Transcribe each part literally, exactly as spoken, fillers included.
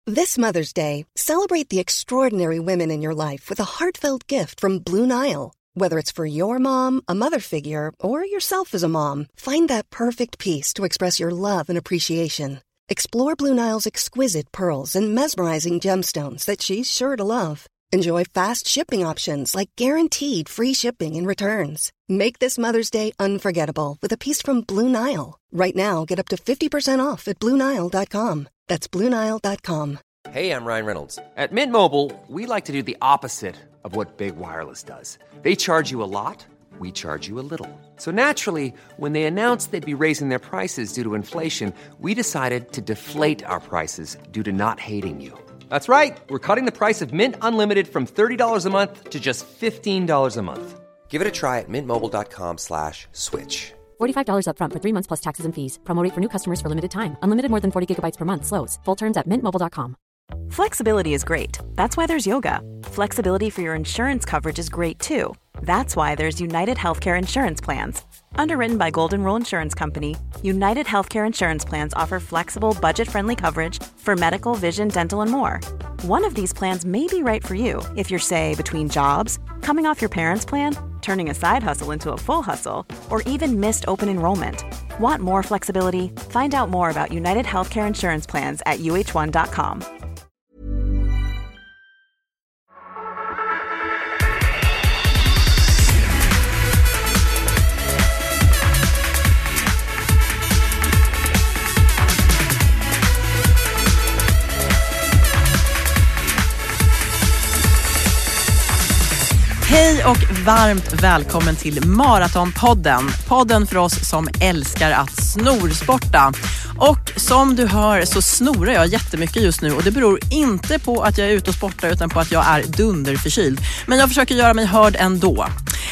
This Mother's Day, celebrate the extraordinary women in your life with a heartfelt gift from Blue Nile. Whether it's for your mom, a mother figure, or yourself as a mom, find that perfect piece to express your love and appreciation. Explore Blue Nile's exquisite pearls and mesmerizing gemstones that she's sure to love. Enjoy fast shipping options like guaranteed free shipping and returns. Make this Mother's Day unforgettable with a piece from Blue Nile. Right now, get up to fifty percent off at blue nile dot com. That's blue nile dot com. Hey, I'm Ryan Reynolds. At Mint Mobile, we like to do the opposite of what Big Wireless does. They charge you a lot, we charge you a little. So naturally, when they announced they'd be raising their prices due to inflation, we decided to deflate our prices due to not hating you. That's right. We're cutting the price of Mint Unlimited from thirty dollars a month to just fifteen dollars a month. Give it a try at mintmobile.com slash switch. forty-five dollars up front for three months plus taxes and fees. Promo rate for new customers for limited time. Unlimited more than forty gigabytes per month. Slows full terms at mint mobile dot com. Flexibility is great. That's why there's yoga. Flexibility for your insurance coverage is great too. That's why there's United Healthcare Insurance Plans. Underwritten by Golden Rule Insurance Company, United Healthcare Insurance Plans offer flexible, budget-friendly coverage for medical, vision, dental, and more. One of these plans may be right for you if you're, say, between jobs, coming off your parents' plan, turning a side hustle into a full hustle, or even missed open enrollment. Want more flexibility? Find out more about United Healthcare Insurance Plans at u h one dot com. Hej och varmt välkommen till Maratonpodden. Podden för oss som älskar att snorsporta. Och som du hör så snorar jag jättemycket just nu och det beror inte på att jag är ute och sportar utan på att jag är dunderförkyld. Men jag försöker göra mig hörd ändå.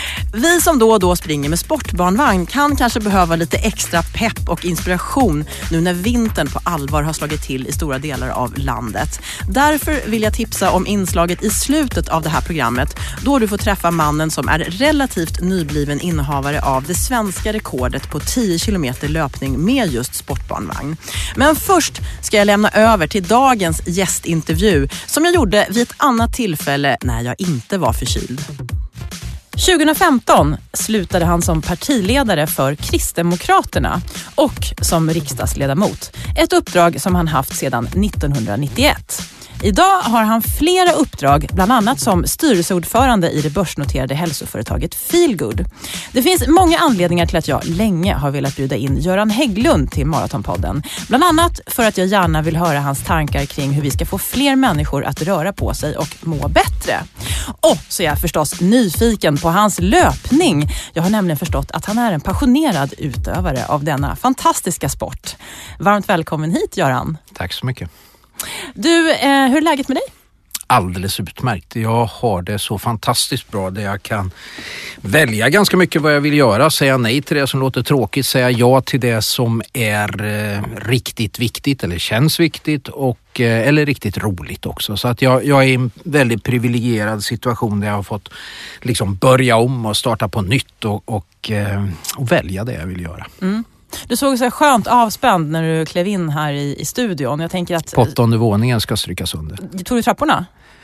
Vi som då och då springer med sportbarnvagn kan kanske behöva lite extra pepp och inspiration nu när vintern på allvar har slagit till i stora delar av landet. Därför vill jag tipsa om inslaget i slutet av det här programmet då du får träffa mannen som är relativt nybliven innehavare av det svenska rekordet på tio kilometer löpning med just sportbarnvagn. Men först ska jag lämna över till dagens gästintervju som jag gjorde vid ett annat tillfälle när jag inte var förkyld. tjugohundrafemton slutade han som partiledare för Kristdemokraterna och som riksdagsledamot. Ett uppdrag som han haft sedan nittonhundranittioett. Idag har han flera uppdrag, bland annat som styrelseordförande i det börsnoterade hälsoföretaget Feelgood. Det finns många anledningar till att jag länge har velat bjuda in Göran Hägglund till Maratonpodden. Bland annat för att jag gärna vill höra hans tankar kring hur vi ska få fler människor att röra på sig och må bättre. Och så är jag förstås nyfiken på hans löpning. Jag har nämligen förstått att han är en passionerad utövare av denna fantastiska sport. Varmt välkommen hit, Göran. Tack så mycket. Du, eh, hur är läget med dig? Alldeles utmärkt. Jag har det så fantastiskt bra där jag kan välja ganska mycket vad jag vill göra. Säga nej till det som låter tråkigt. Säga ja till det som är eh, riktigt viktigt eller känns viktigt och, eh, eller riktigt roligt också. Så att jag, jag är i en väldigt privilegierad situation där jag har fått liksom börja om och starta på nytt och, och, eh, och välja det jag vill göra. Mm. Du såg så skönt avspänd när du klev in här i, i studion. Jag tänker att... På åttonde våningen ska strykas under. Tog du trapporna?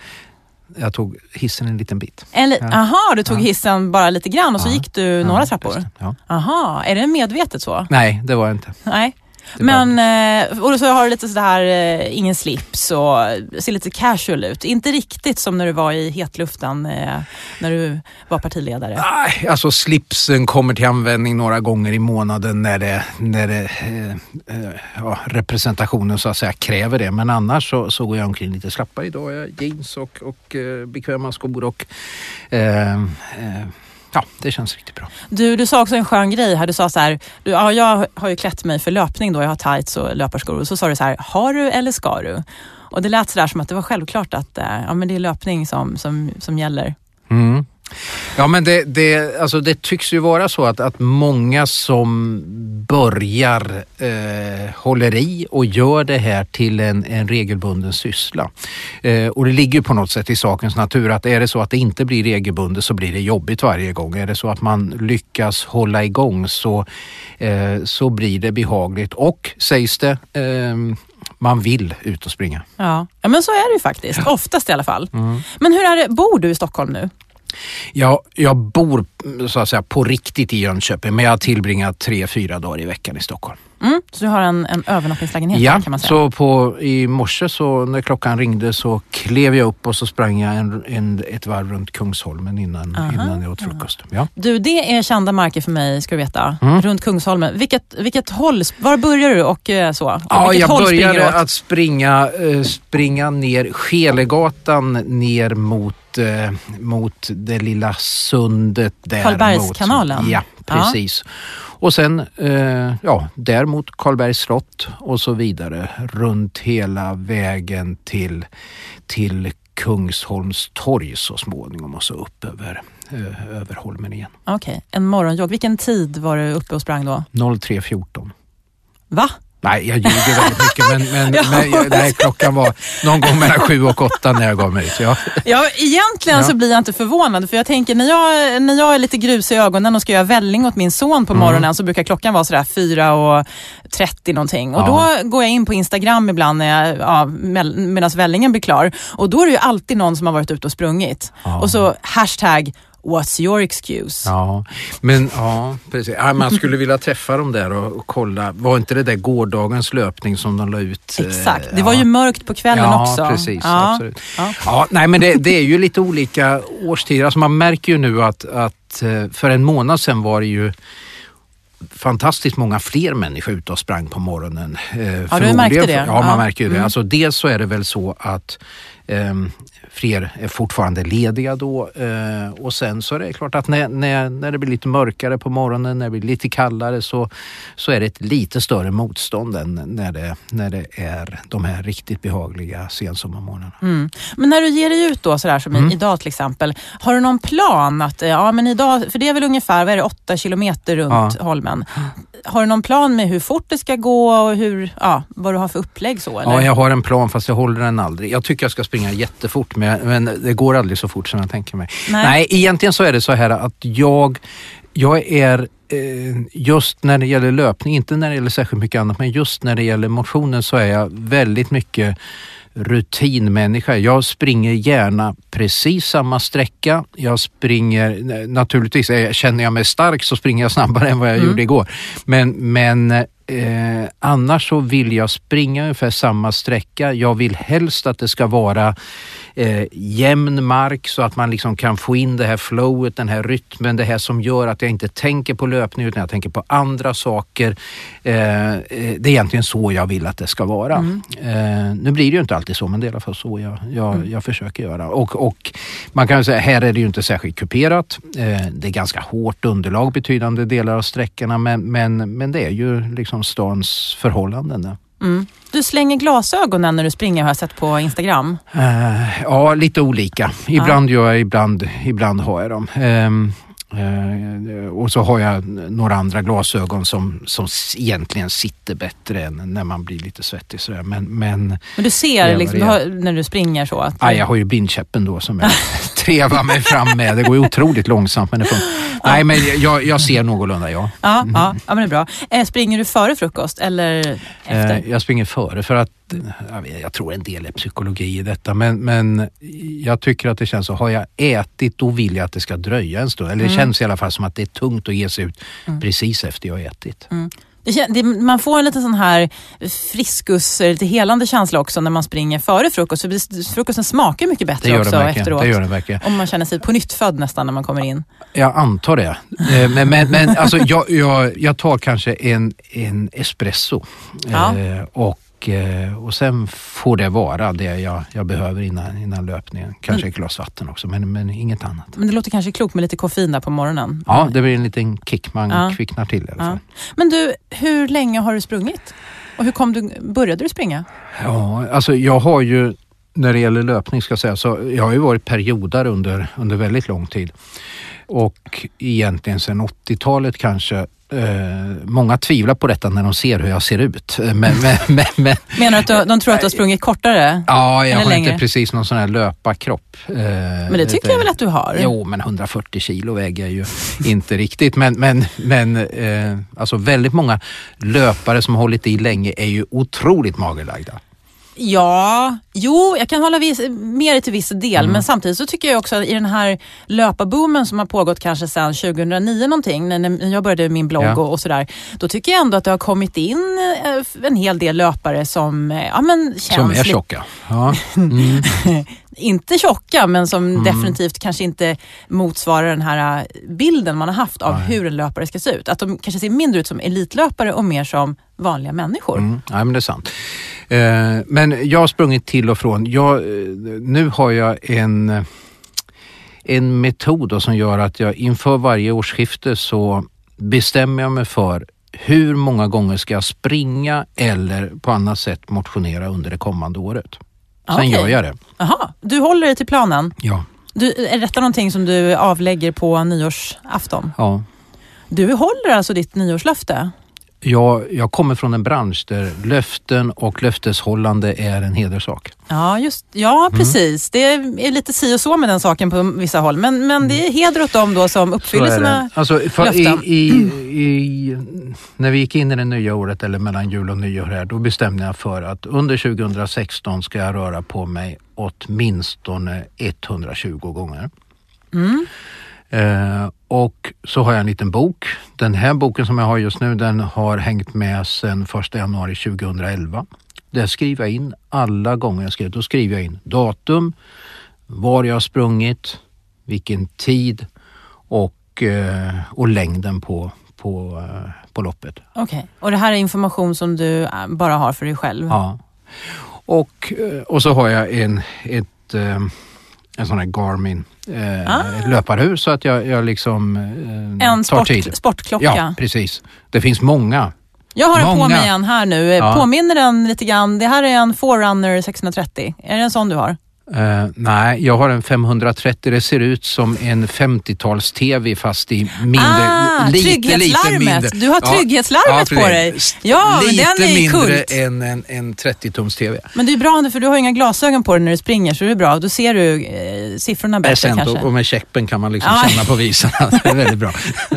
Jag tog hissen en liten bit. En li- ja. Aha, du tog ja. hissen bara lite grann och så ja. gick du ja, några trappor? Ja. Aha, är det medvetet så? Nej, det var det inte. Nej. Men, och så har du lite sådär, ingen slips och ser lite casual ut. Inte riktigt som när du var i hetluften när du var partiledare. Nej, alltså slipsen kommer till användning några gånger i månaden när det, när det eh, ja, representationen så att säga kräver det. Men annars så, så går jag omkring lite slappare idag. Jag har jeans och, och eh, bekväma skor och... Eh, eh, Ja, det känns riktigt bra. Du, du sa också en skön grej här. Du sa så här, du, ja, jag har ju klätt mig för löpning då. Jag har tights och löparskor. Och så sa du så här, har du eller ska du? Och det lät så där som att det var självklart att ja, men det är löpning som, som, som gäller. Mm. Ja, men det, det, alltså det tycks ju vara så att, att många som börjar eh, håller i och gör det här till en, en regelbunden syssla. Eh, och det ligger ju på något sätt i sakens natur att är det så att det inte blir regelbundet så blir det jobbigt varje gång. Är det så att man lyckas hålla igång så, eh, så blir det behagligt. Och sägs det... Eh, Man vill ut och springa. Ja, ja men så är det ju faktiskt. Ja. Oftast i alla fall. Mm. Men hur är det, bor du i Stockholm nu? Ja, jag bor så att säga på riktigt i Jönköping, men jag har tillbringat tre, fyra dagar i veckan i Stockholm. Mm, så du har en, en övernattningslägenhet ja, här, kan man säga? Så på, i morse så när klockan ringde så klev jag upp och så sprang jag en, en, ett varv runt Kungsholmen innan, innan jag åt frukost. Ja. Du, det är kända marker för mig, ska du veta. Mm. Runt Kungsholmen. Vilket, vilket håll, var börjar du och så? Och ja, jag började att springa, äh, springa ner Skelegatan ner mot, äh, mot det lilla sundet där. Karlbergskanalen? Ja, precis. Ja. Och sen, eh, ja, där mot Karlbergs slott och så vidare runt hela vägen till, till Kungsholms torg så småningom och så upp över, eh, över Holmen igen. Okej, okay. En morgonjogg. Vilken tid var du uppe och sprang då? noll tre fjorton. Va? Nej, jag ljuger väldigt mycket, men, men, ja. men nej, klockan var någon gång mellan sju och åtta när jag gav mig ut. Ja, ja egentligen ja. Så blir jag inte förvånad, för jag tänker när jag, när jag är lite grus i ögonen och ska göra välling åt min son på morgonen mm. så brukar klockan vara sådär fyra och trettio någonting. Och ja. Då går jag in på Instagram ibland när jag, ja, medan vällingen blir klar. Och då är det ju alltid någon som har varit ute och sprungit. Ja. Och så hashtag what's your excuse? Ja, men ja, precis. Ja, man skulle vilja träffa dem där och, och kolla. Var inte det där gårdagens löpning som de la ut? Exakt, det ja. Var ju mörkt på kvällen ja, också. Precis, ja, absolut. Ja. Ja, nej, men det, det är ju lite olika årstider. Alltså man märker ju nu att, att för en månad sedan var det ju fantastiskt många fler människor ute och sprang på morgonen. Ja, du märkte det? Ja, man ja. märker ju det. Mm. Alltså dels så är det väl så att um, fler är fortfarande lediga då uh, och sen så är det klart att när, när, när det blir lite mörkare på morgonen, när det blir lite kallare så, så är det ett lite större motstånd än när det, när det är de här riktigt behagliga sensommarmorgnarna. Mm. Men när du ger dig ut då sådär som mm. idag till exempel, har du någon plan att, ja men idag, för det är väl ungefär, vad är det, åtta kilometer runt ja. Holmen. Har du någon plan med hur fort det ska gå och hur, ja, vad du har för upplägg så? Eller? Ja, jag har en plan fast jag håller den aldrig. Jag tycker jag ska springa jättefort men, men det går aldrig så fort som jag tänker mig. Nej, Nej egentligen så är det så här att jag, jag är eh, just när det gäller löpning, inte när det gäller särskilt mycket annat, men just när det gäller motionen så är jag väldigt mycket rutinmänniska. Jag springer gärna precis samma sträcka. Jag springer, naturligtvis känner jag mig stark så springer jag snabbare än vad jag mm. gjorde igår. Men, men eh, annars så vill jag springa ungefär samma sträcka. Jag vill helst att det ska vara eh, jämn mark så att man liksom kan få in det här flowet, den här rytmen, det här som gör att jag inte tänker på löpning utan jag tänker på andra saker. Eh, det är egentligen så jag vill att det ska vara. Mm. Eh, nu blir det ju inte alltid så, men det är i alla fall så jag, jag, mm. jag försöker göra. Och, och man kan säga, här är det ju inte särskilt kuperat. Eh, det är ganska hårt underlag, betydande delar av sträckorna, men, men, men det är ju liksom stans förhållanden. Mm. Du slänger glasögonen när du springer, har jag sett på Instagram. Uh, ja, lite olika. Ibland ja. gör jag, ibland, ibland har jag dem. Um, Uh, och så har jag några andra glasögon som, som egentligen sitter bättre än när man blir lite svettig. Så men, men, men du ser liksom, du har, när du springer så? Att ja, jag har ju bindkäppen då som jag trevar mig fram med. Det går ju otroligt långsamt. Men det får, ja. Nej, men jag, jag ser någorlunda, ja. Ja, mm. ja, ja, men det är bra. Eh, springer du före frukost eller efter? Uh, jag springer före för att jag, vet, jag tror en del är psykologi i detta, men, men jag tycker att det känns så, har jag ätit då vill jag att det ska dröja en stund. Eller det mm. känns i alla fall som att det är tungt att ge sig ut mm. precis efter jag har ätit. Mm. Det, det, man får en liten sån här friskus, lite helande känsla också när man springer före frukost. För frukosten smakar mycket bättre det också efteråt. Det gör det verkligen. Om man känner sig på nytt född nästan när man kommer in. Jag antar det. men men, men alltså, jag, jag, jag tar kanske en, en espresso. Ja. Eh, och Och sen får det vara det jag, jag behöver innan, innan löpningen. Kanske ett glas vatten också, men, men inget annat. Men det låter kanske klokt med lite koffein där på morgonen. Ja, det blir en liten kick. Man ja. kvicknar till i alla fall. Ja. Men du, hur länge har du sprungit? Och hur kom du, började du springa? Ja, alltså jag har ju, när det gäller löpning ska jag säga, så jag har ju varit perioder under, under väldigt lång tid. Och egentligen sedan åttiotalet kanske Uh, många tvivlar på detta när de ser hur jag ser ut. Men, men, men, men, Menar du att de tror att du har sprungit kortare? Ja, jag har längre? inte precis någon sån här löparkropp. Uh, men det tycker jag väl att du har? Jo, men hundrafyrtio kilo väger jag ju inte riktigt. Men, men, men uh, alltså väldigt många löpare som har hållit i länge är ju otroligt magerlagda. Ja, jo, jag kan hålla vis, mer till viss del, Mm. men samtidigt så tycker jag också att i den här löparboomen som har pågått kanske sedan tjugohundranio någonting, när, när jag började min blogg Ja. och, och sådär, då tycker jag ändå att det har kommit in eh, en hel del löpare som, eh, ja men känns Som är lite- tjocka. Ja. Mm. inte tjocka, men som Mm. definitivt kanske inte motsvarar den här äh, bilden man har haft av Nej. hur en löpare ska se ut. Att de kanske ser mindre ut som elitlöpare och mer som vanliga människor. Mm. Ja, men det är sant. Eh, men jag har sprungit till och från. Jag, eh, nu har jag en, en metod då som gör att jag inför varje årsskifte så bestämmer jag mig för hur många gånger ska jag springa eller på annat sätt motionera under det kommande året. Sen Okej. gör jag det. Jaha, du håller dig till planen. Ja. Du, är detta någonting som du avlägger på nyårsafton? Ja. Du håller alltså ditt nyårslöfte? Jag, jag kommer från en bransch där löften och löfteshållande är en hederssak. Ja, just, ja precis. Det är lite si och så med den saken på vissa håll. Men, men det är heder åt dem då som uppfyller Så är det. sina Alltså, för löften. i, i, i, när vi gick in i det nya året eller mellan jul och nyår här, då bestämde jag för att under tjugohundrasexton ska jag röra på mig åtminstone etthundratjugo gånger. Mm. Eh, och så har jag en liten bok. Den här boken som jag har just nu, den har hängt med sedan första januari tjugohundraelva. Där skriver jag in alla gånger jag skrivit. Då skriver jag in datum, var jag har sprungit, vilken tid och, eh, och längden på, på, eh, på loppet. Okej, och det här är information som du äh, bara har för dig själv? Ja. Och, eh, och så har jag en, ett, eh, en sån här Garmin eh, Ah. ett löparhus så att jag, jag liksom eh, En tar sport, tid. sportklocka? Ja, precis. Det finns många. Jag har den på Många. mig igen här nu. Ja. Påminner den lite grann? Det här är en Forerunner sexhundratrettio. Är det en sån du har? Uh, nej, jag har en femhundratrettio. Det ser ut som en femtio-tals-tv fast i mindre, Ah, lite, lite trygghetslarmet. mindre. Du har trygghetslarmet ja, på dig. precis. Ja, men lite den är mindre kult. än en, en trettio-tums-tv. Men det är bra nu för du har inga glasögon på dig när du springer, så det är bra. Då ser du eh, siffrorna bättre Essent, kanske. och, och med checken kan man liksom Ja. känna på visarna. Det är väldigt bra.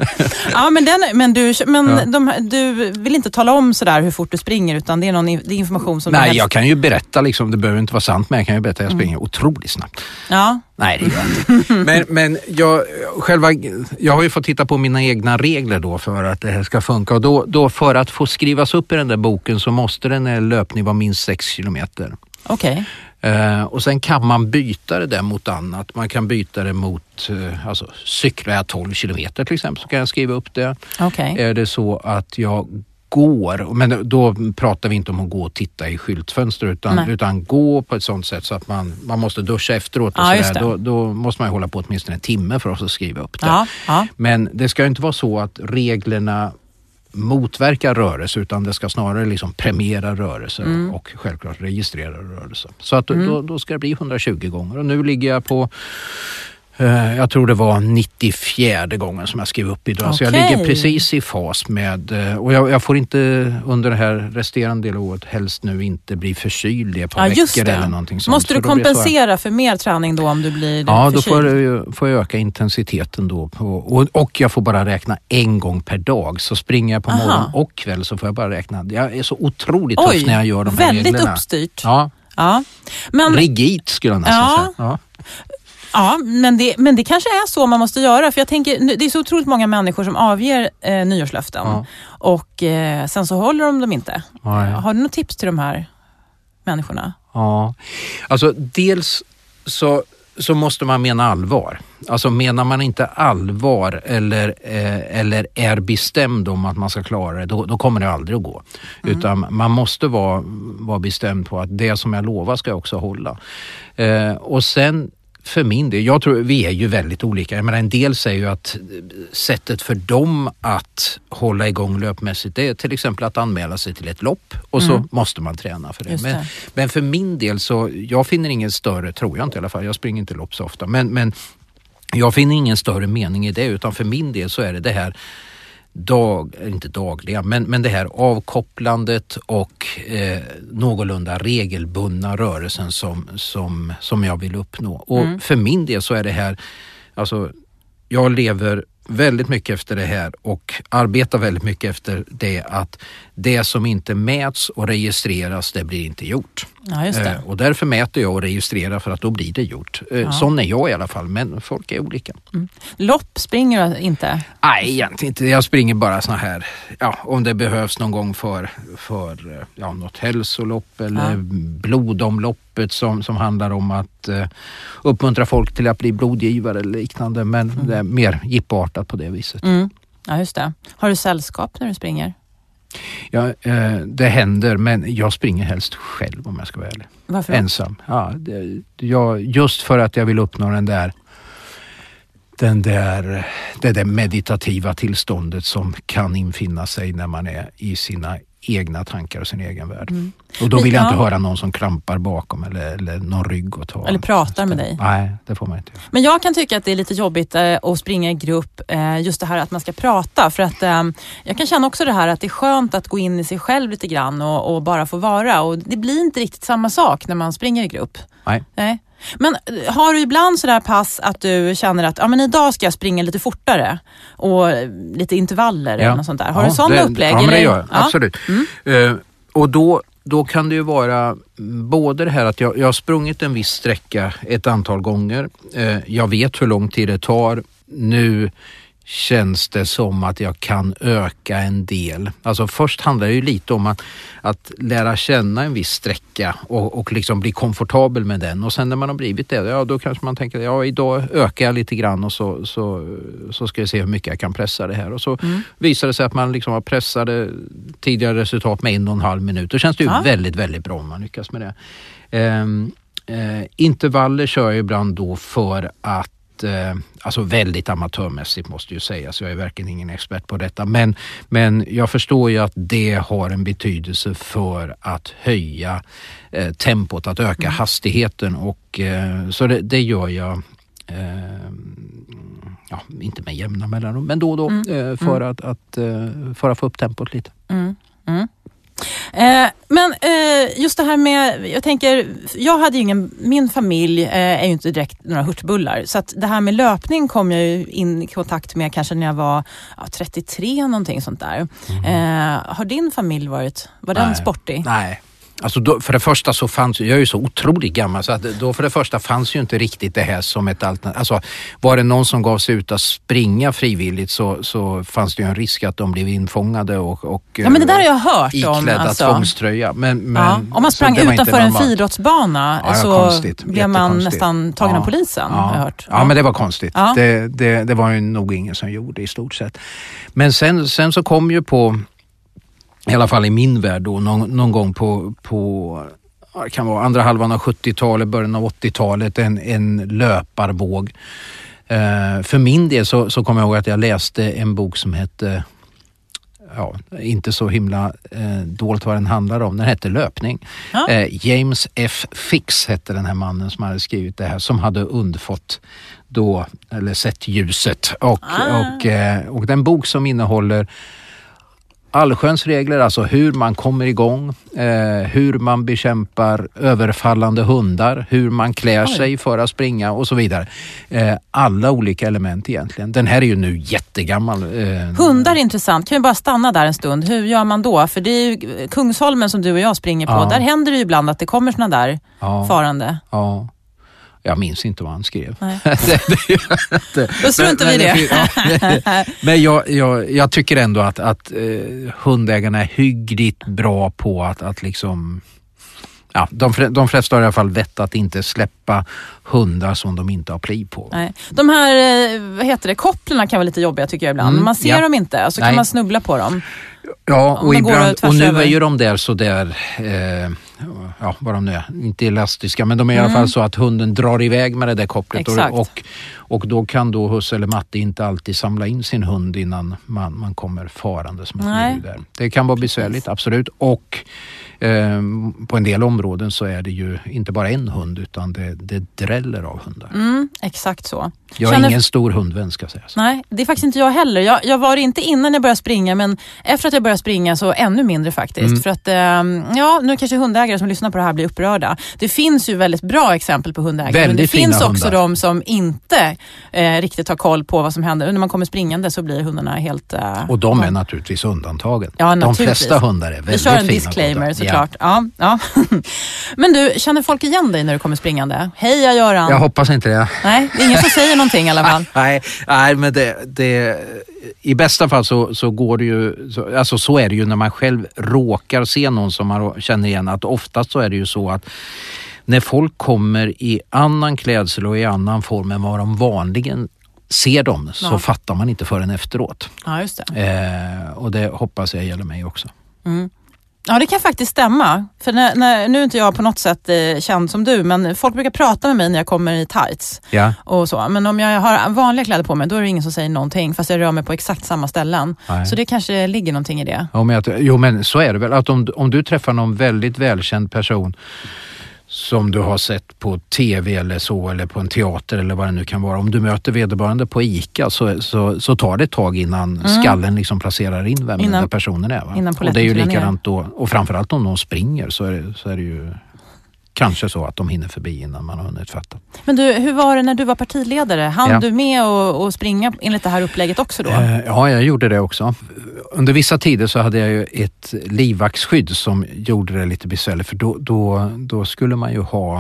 Ja, men, den, men, du, men Ja. de, du vill inte tala om sådär hur fort du springer, utan det är, någon, det är information som du Nej, helst... jag kan ju berätta, liksom, det behöver inte vara sant, men jag kan ju berätta att jag Mm. springer otroligt snabbt. Ja. Nej, det gör jag inte. Men, men jag, själva, jag har ju fått titta på mina egna regler då för att det här ska funka. Och då, då för att få skrivas upp i den där boken så måste den här löpning vara minst sex kilometer. Okej. Eh, och sen kan man byta det där mot annat. Man kan byta det mot, eh, alltså cyklar jag tolv kilometer till exempel så kan jag skriva upp det. Okej. Är det så att jag går, men då pratar vi inte om att gå och titta i skyltfönster utan, Nej. utan gå på ett sånt sätt så att man, man måste duscha efteråt och Ja, just sådär. det. Då, då måste man ju hålla på åtminstone en timme för oss att skriva upp det. Ja, ja. Men det ska ju inte vara så att reglerna motverkar rörelse utan det ska snarare liksom premiera rörelse Mm. och självklart registrera rörelse. Så att då, då ska det bli hundratjugo gånger och nu ligger jag på eh, jag tror det var nittiofjärde gången som jag skrev upp idag. Så jag Okej. ligger precis i fas med eh, och jag, jag får inte under det här resterande delen av året helst nu inte bli förkyld i ett par Ja, just veckor det. eller någonting sånt. Måste Så du då blir det så här- kompensera för mer träning då om du blir Ja, då får, förkyld? jag, får jag öka intensiteten då. På, och, och jag får bara räkna en gång per dag. Så springer jag på Aha. morgon och kväll så får jag bara räkna. Jag är så otroligt Oj, tuff när jag gör de här väldigt reglerna. uppstyrt. Ja, Ja. Men, rigid skulle jag nästan Ja. säga. Ja. ja, men, det, men det kanske är så man måste göra. För jag tänker, nu- det är så otroligt många människor som avger eh, nyårslöften. Ja. Och eh, sen så håller de dem inte. Ja, ja. Har du något tips till de här människorna? Ja, alltså dels så, så måste man mena allvar. Alltså menar man inte allvar eller, eh, eller är bestämd om att man ska klara det, då, då kommer det aldrig att gå. Mm. Utan man måste vara, vara bestämd på att det som jag lovar ska jag också hålla. Eh, och sen för min del, jag tror vi är ju väldigt olika. Jag menar, en del säger ju att sättet för dem att hålla igång löpmässigt det är till exempel att anmäla sig till ett lopp och så Mm. måste man träna för det. Just Men, det. men för min del så, jag finner ingen större, tror jag inte i alla fall, jag springer inte lopp så ofta, men, men jag finner ingen större mening i det utan för min del så är det det här dag, inte dagliga, men, men det här avkopplandet och eh, någorlunda regelbundna rörelsen som, som, som jag vill uppnå. Och mm. för min del så är det här, alltså jag lever väldigt mycket efter det här och arbetar väldigt mycket efter det, att det som inte mäts och registreras, det blir inte gjort. Ja, just det. Eh, och därför mäter jag och registrerar, för att då blir det gjort. Eh, ja. Sån är jag i alla fall, men folk är olika. Mm. Lopp springer du inte? Nej, egentligen inte. Jag springer bara såna här, ja, om det behövs någon gång för, för ja, något hälsolopp eller ja. blodomloppet som, som handlar om att eh, uppmuntra folk till att bli blodgivare eller liknande, men mm. det är mer jippartat på det viset. Mm. Ja, just det. Har du sällskap när du springer? Ja, eh, det händer, men jag springer helst själv om jag ska vara ärlig. Varför då? Ensam. Ja, det, jag, just för att jag vill uppnå den där den där, det där meditativa tillståndet som kan infinna sig när man är i sina egna tankar och sin egen värld. Mm. Och då vill jag inte ja. höra någon som klampar bakom eller, eller någon rygg och ta. Eller pratar med dig. Nej, det får man inte göra. Men jag kan tycka att det är lite jobbigt eh, att springa i grupp, eh, just det här att man ska prata, för att eh, jag kan känna också det här att det är skönt att gå in i sig själv lite grann och, och bara få vara, och det blir inte riktigt samma sak när man springer i grupp. Nej. Nej. Men har du ibland sådär pass att du känner att ja, men idag ska jag springa lite fortare och lite intervaller ja. eller något sånt där? Har ja, du sån det, upplägg? Ja, men det gör jag. Ja. Absolut. Mm. Uh, och då, då kan det ju vara både det här att jag, jag har sprungit en viss sträcka ett antal gånger. Uh, jag vet hur lång tid det tar. Nu känns det som att jag kan öka en del. Alltså först handlar det ju lite om att, att lära känna en viss sträcka och, och liksom bli komfortabel med den. Och sen när man har blivit det, ja då kanske man tänker, ja idag ökar jag lite grann och så, så, så ska jag se hur mycket jag kan pressa det här. Och så mm. visar det sig att man liksom har pressade tidigare resultat med en och en halv minut. Då känns det ju ja. väldigt, väldigt bra om man lyckas med det. Eh, eh, intervaller kör jag ibland då för att alltså väldigt amatörmässigt måste ju sägas. Jag är verkligen ingen expert på detta. Men, men jag förstår ju att det har en betydelse för att höja eh, tempot, att öka mm. hastigheten. Och, eh, så det, det gör jag eh, ja, inte med jämna mellanrum, men då och då mm. eh, för, mm. att, att, eh, för att få upp tempot lite. Mm. Mm. Eh, men eh, just det här med, jag tänker, jag hade ju ingen, min familj eh, är ju inte direkt några hurtbullar, så att det här med löpning kom jag ju in i kontakt med kanske när jag var ja, trettiotre, någonting sånt där. Mm. Eh, har din familj varit, var den Nej. sportig? Nej. Alltså då, för det första så fanns, jag är ju så otroligt gammal så att då för det första fanns ju inte riktigt det här som ett alternativ. Alltså var det någon som gav sig ut att springa frivilligt så, så fanns det ju en risk att de blev infångade och, och ja, men det där har jag hört om. Iklädda alltså. tvångströja. Men, men, ja, om man sprang utanför en friidrottsbana ja, så konstigt, blev man nästan tagen ja, av polisen. Ja, har jag hört. Ja. ja, men det var konstigt. Ja. Det, det, det var ju nog ingen som gjorde i stort sett. Men sen, sen så kom ju på, i alla fall i min värld då, någon, någon gång på, på det kan vara andra halvan av sjuttiotalet, början av åttiotalet, en, en löparvåg. Uh, för min del så, så kommer jag ihåg att jag läste en bok som hette, ja, inte så himla uh, dåligt vad den handlar om. Den hette Löpning. Ja. Uh, James F. Fix hette den här mannen som hade skrivit det här, som hade undfått då, eller sett ljuset. Och, ah. och, uh, och den bok som innehåller allsköns regler, alltså hur man kommer igång, eh, hur man bekämpar överfallande hundar, hur man klär Oj. sig för att springa och så vidare. Eh, alla olika element egentligen. Den här är ju nu jättegammal. Eh, hundar är intressant. Kan vi bara stanna där en stund? Hur gör man då? För det är ju Kungsholmen som du och jag springer på. Ja. Där händer det ju ibland att det kommer såna där ja. farande. Ja. Jag minns inte vad han skrev. Nej. Då tror inte vi det. Ja, men jag, jag, jag tycker ändå att, att eh, hundägarna är hyggligt bra på att, att liksom... Ja, de, de flesta har i alla fall vett att inte släppa hundar som de inte har pli på. Nej. De här, vad heter det, kopplarna kan vara lite jobbiga tycker jag ibland. Mm, man ser ja. dem inte och så kan Nej. man snubbla på dem. Ja, och, ibland, och nu är ju de där så där, eh, ja, vad de nu är, inte elastiska, men de är mm. i alla fall så att hunden drar iväg med det där kopplet. Och, och, och då kan då husse eller matte inte alltid samla in sin hund innan man, man kommer farande som ett djur där. Det kan vara besvärligt, absolut. Och eh, på en del områden så är det ju inte bara en hund utan det, det dräller av hundar. Mm, exakt så. Jag är Känner... ingen stor hundvän ska sägas. Nej, det är faktiskt inte jag heller. Jag, jag var inte innan jag började springa, men efter att jag började springa så ännu mindre faktiskt. Mm. För att, ja, nu kanske hundägare som lyssnar på det här blir upprörda. Det finns ju väldigt bra exempel på hundägare. Väldigt men det finns också hundar. De som inte eh, riktigt har koll på vad som händer. När man kommer springande så blir hundarna helt... Eh, och de är naturligtvis undantagen. Ja, de flesta hundar är väldigt fina. Vi kör en disclaimer såklart. Ja. Ja, ja. Men du, känner folk igen dig när du kommer springande? Hej, jag Göran. Jag hoppas inte det. Nej, det är ingen som säger någonting i alla fall. Nej, nej men det, det, i bästa fall så, så går det ju, så, alltså så är det ju när man själv råkar se någon som man känner igen, att oftast så är det ju så att när folk kommer i annan klädsel och i annan form än vad de vanligen ser dem, så ja. fattar man inte förrän efteråt. Ja, just det. Eh, och det hoppas jag gäller mig också. Mm. Ja, det kan faktiskt stämma. För när, när, nu är inte jag på något sätt eh, känd som du, men folk brukar prata med mig när jag kommer i tights. Ja. Och så. Men om jag har vanliga kläder på mig, då är det ingen som säger någonting, fast jag rör mig på exakt samma ställen. Nej. Så det kanske ligger någonting i det. Ja, men jag, jo, men så är det väl. Att om, om du träffar någon väldigt välkänd person som du har sett på tv eller så, eller på en teater eller vad det nu kan vara. Om du möter vederbörande på ICA så, så, så tar det ett tag innan mm. skallen liksom placerar in vem innan, den där personen är. Va? Och det är ju likadant då, och framförallt om de springer så är det, så är det ju kanske så att de hinner förbi innan man har hunnit fatta. Men du, hur var det när du var partiledare? Hann ja. du med och, och springa enligt det här upplägget också då? Eh, ja, jag gjorde det också. Under vissa tider så hade jag ju ett livvaktsskydd som gjorde det lite besvärligt, för då, då, då skulle man ju ha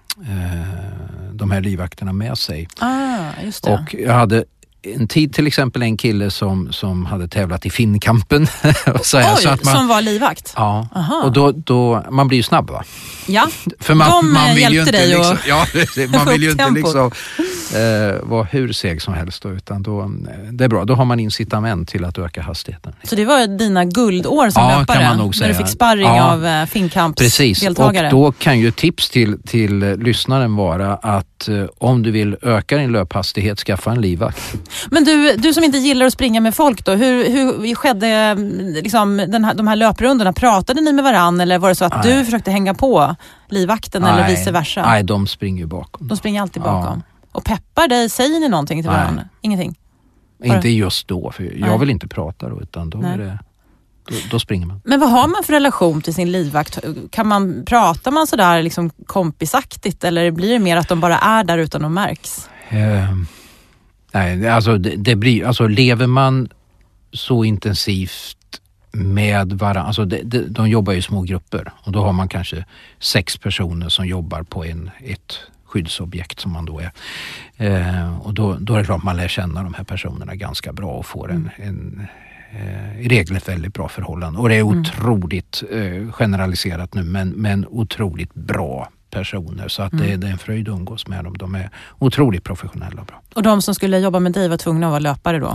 eh, de här livvakterna med sig. Ah, just det. Och jag hade en tid till exempel en kille som, som hade tävlat i Finnkampen. så Oj, så att man, som var livvakt? Ja, Aha. och då, då, man blir ju snabb va? Ja, för man, de man vill hjälpte ju inte dig liksom, och ja, man vill ju inte liksom eh, vara hur seg som helst då, utan då, det är bra, då har man incitament till att öka hastigheten. Så det var dina guldår som ja, löpare? Kan man nog säga. När du fick sparring ja, av eh, Finnkamps precis. deltagare? Och då kan ju tips till, till eh, lyssnaren vara att eh, om du vill öka din löphastighet, skaffa en livvakt. Men du, du som inte gillar att springa med folk då, hur, hur skedde liksom, den här, de här löprundorna? Pratade ni med varann eller var det så att Nej. du försökte hänga på livvakten Nej. eller vice versa? Nej, de springer bakom. De springer alltid bakom. Ja. Och peppar dig, säger ni någonting till Nej. varandra? Ingenting? Inte just då, för jag Nej. vill inte prata då, utan då, är det, då, då springer man. Men vad har man för relation till sin livvakt? Kan man, pratar man sådär liksom kompisaktigt eller blir det mer att de bara är där utan de märks? Eh, nej, alltså det, det blir, alltså lever man så intensivt med varandra, alltså de, de, de jobbar i små grupper och då har man kanske sex personer som jobbar på en, ett skyddsobjekt som man då är. Eh, och då, då är det klart man lär känna de här personerna ganska bra och får en, en eh, i regel ett väldigt bra förhållande. Och det är mm. otroligt eh, generaliserat nu, men, men otroligt bra personer. Så att mm. det, det är en fröjd att umgås med dem. De är otroligt professionella och bra. Och de som skulle jobba med dig var tvungna att vara löpare då?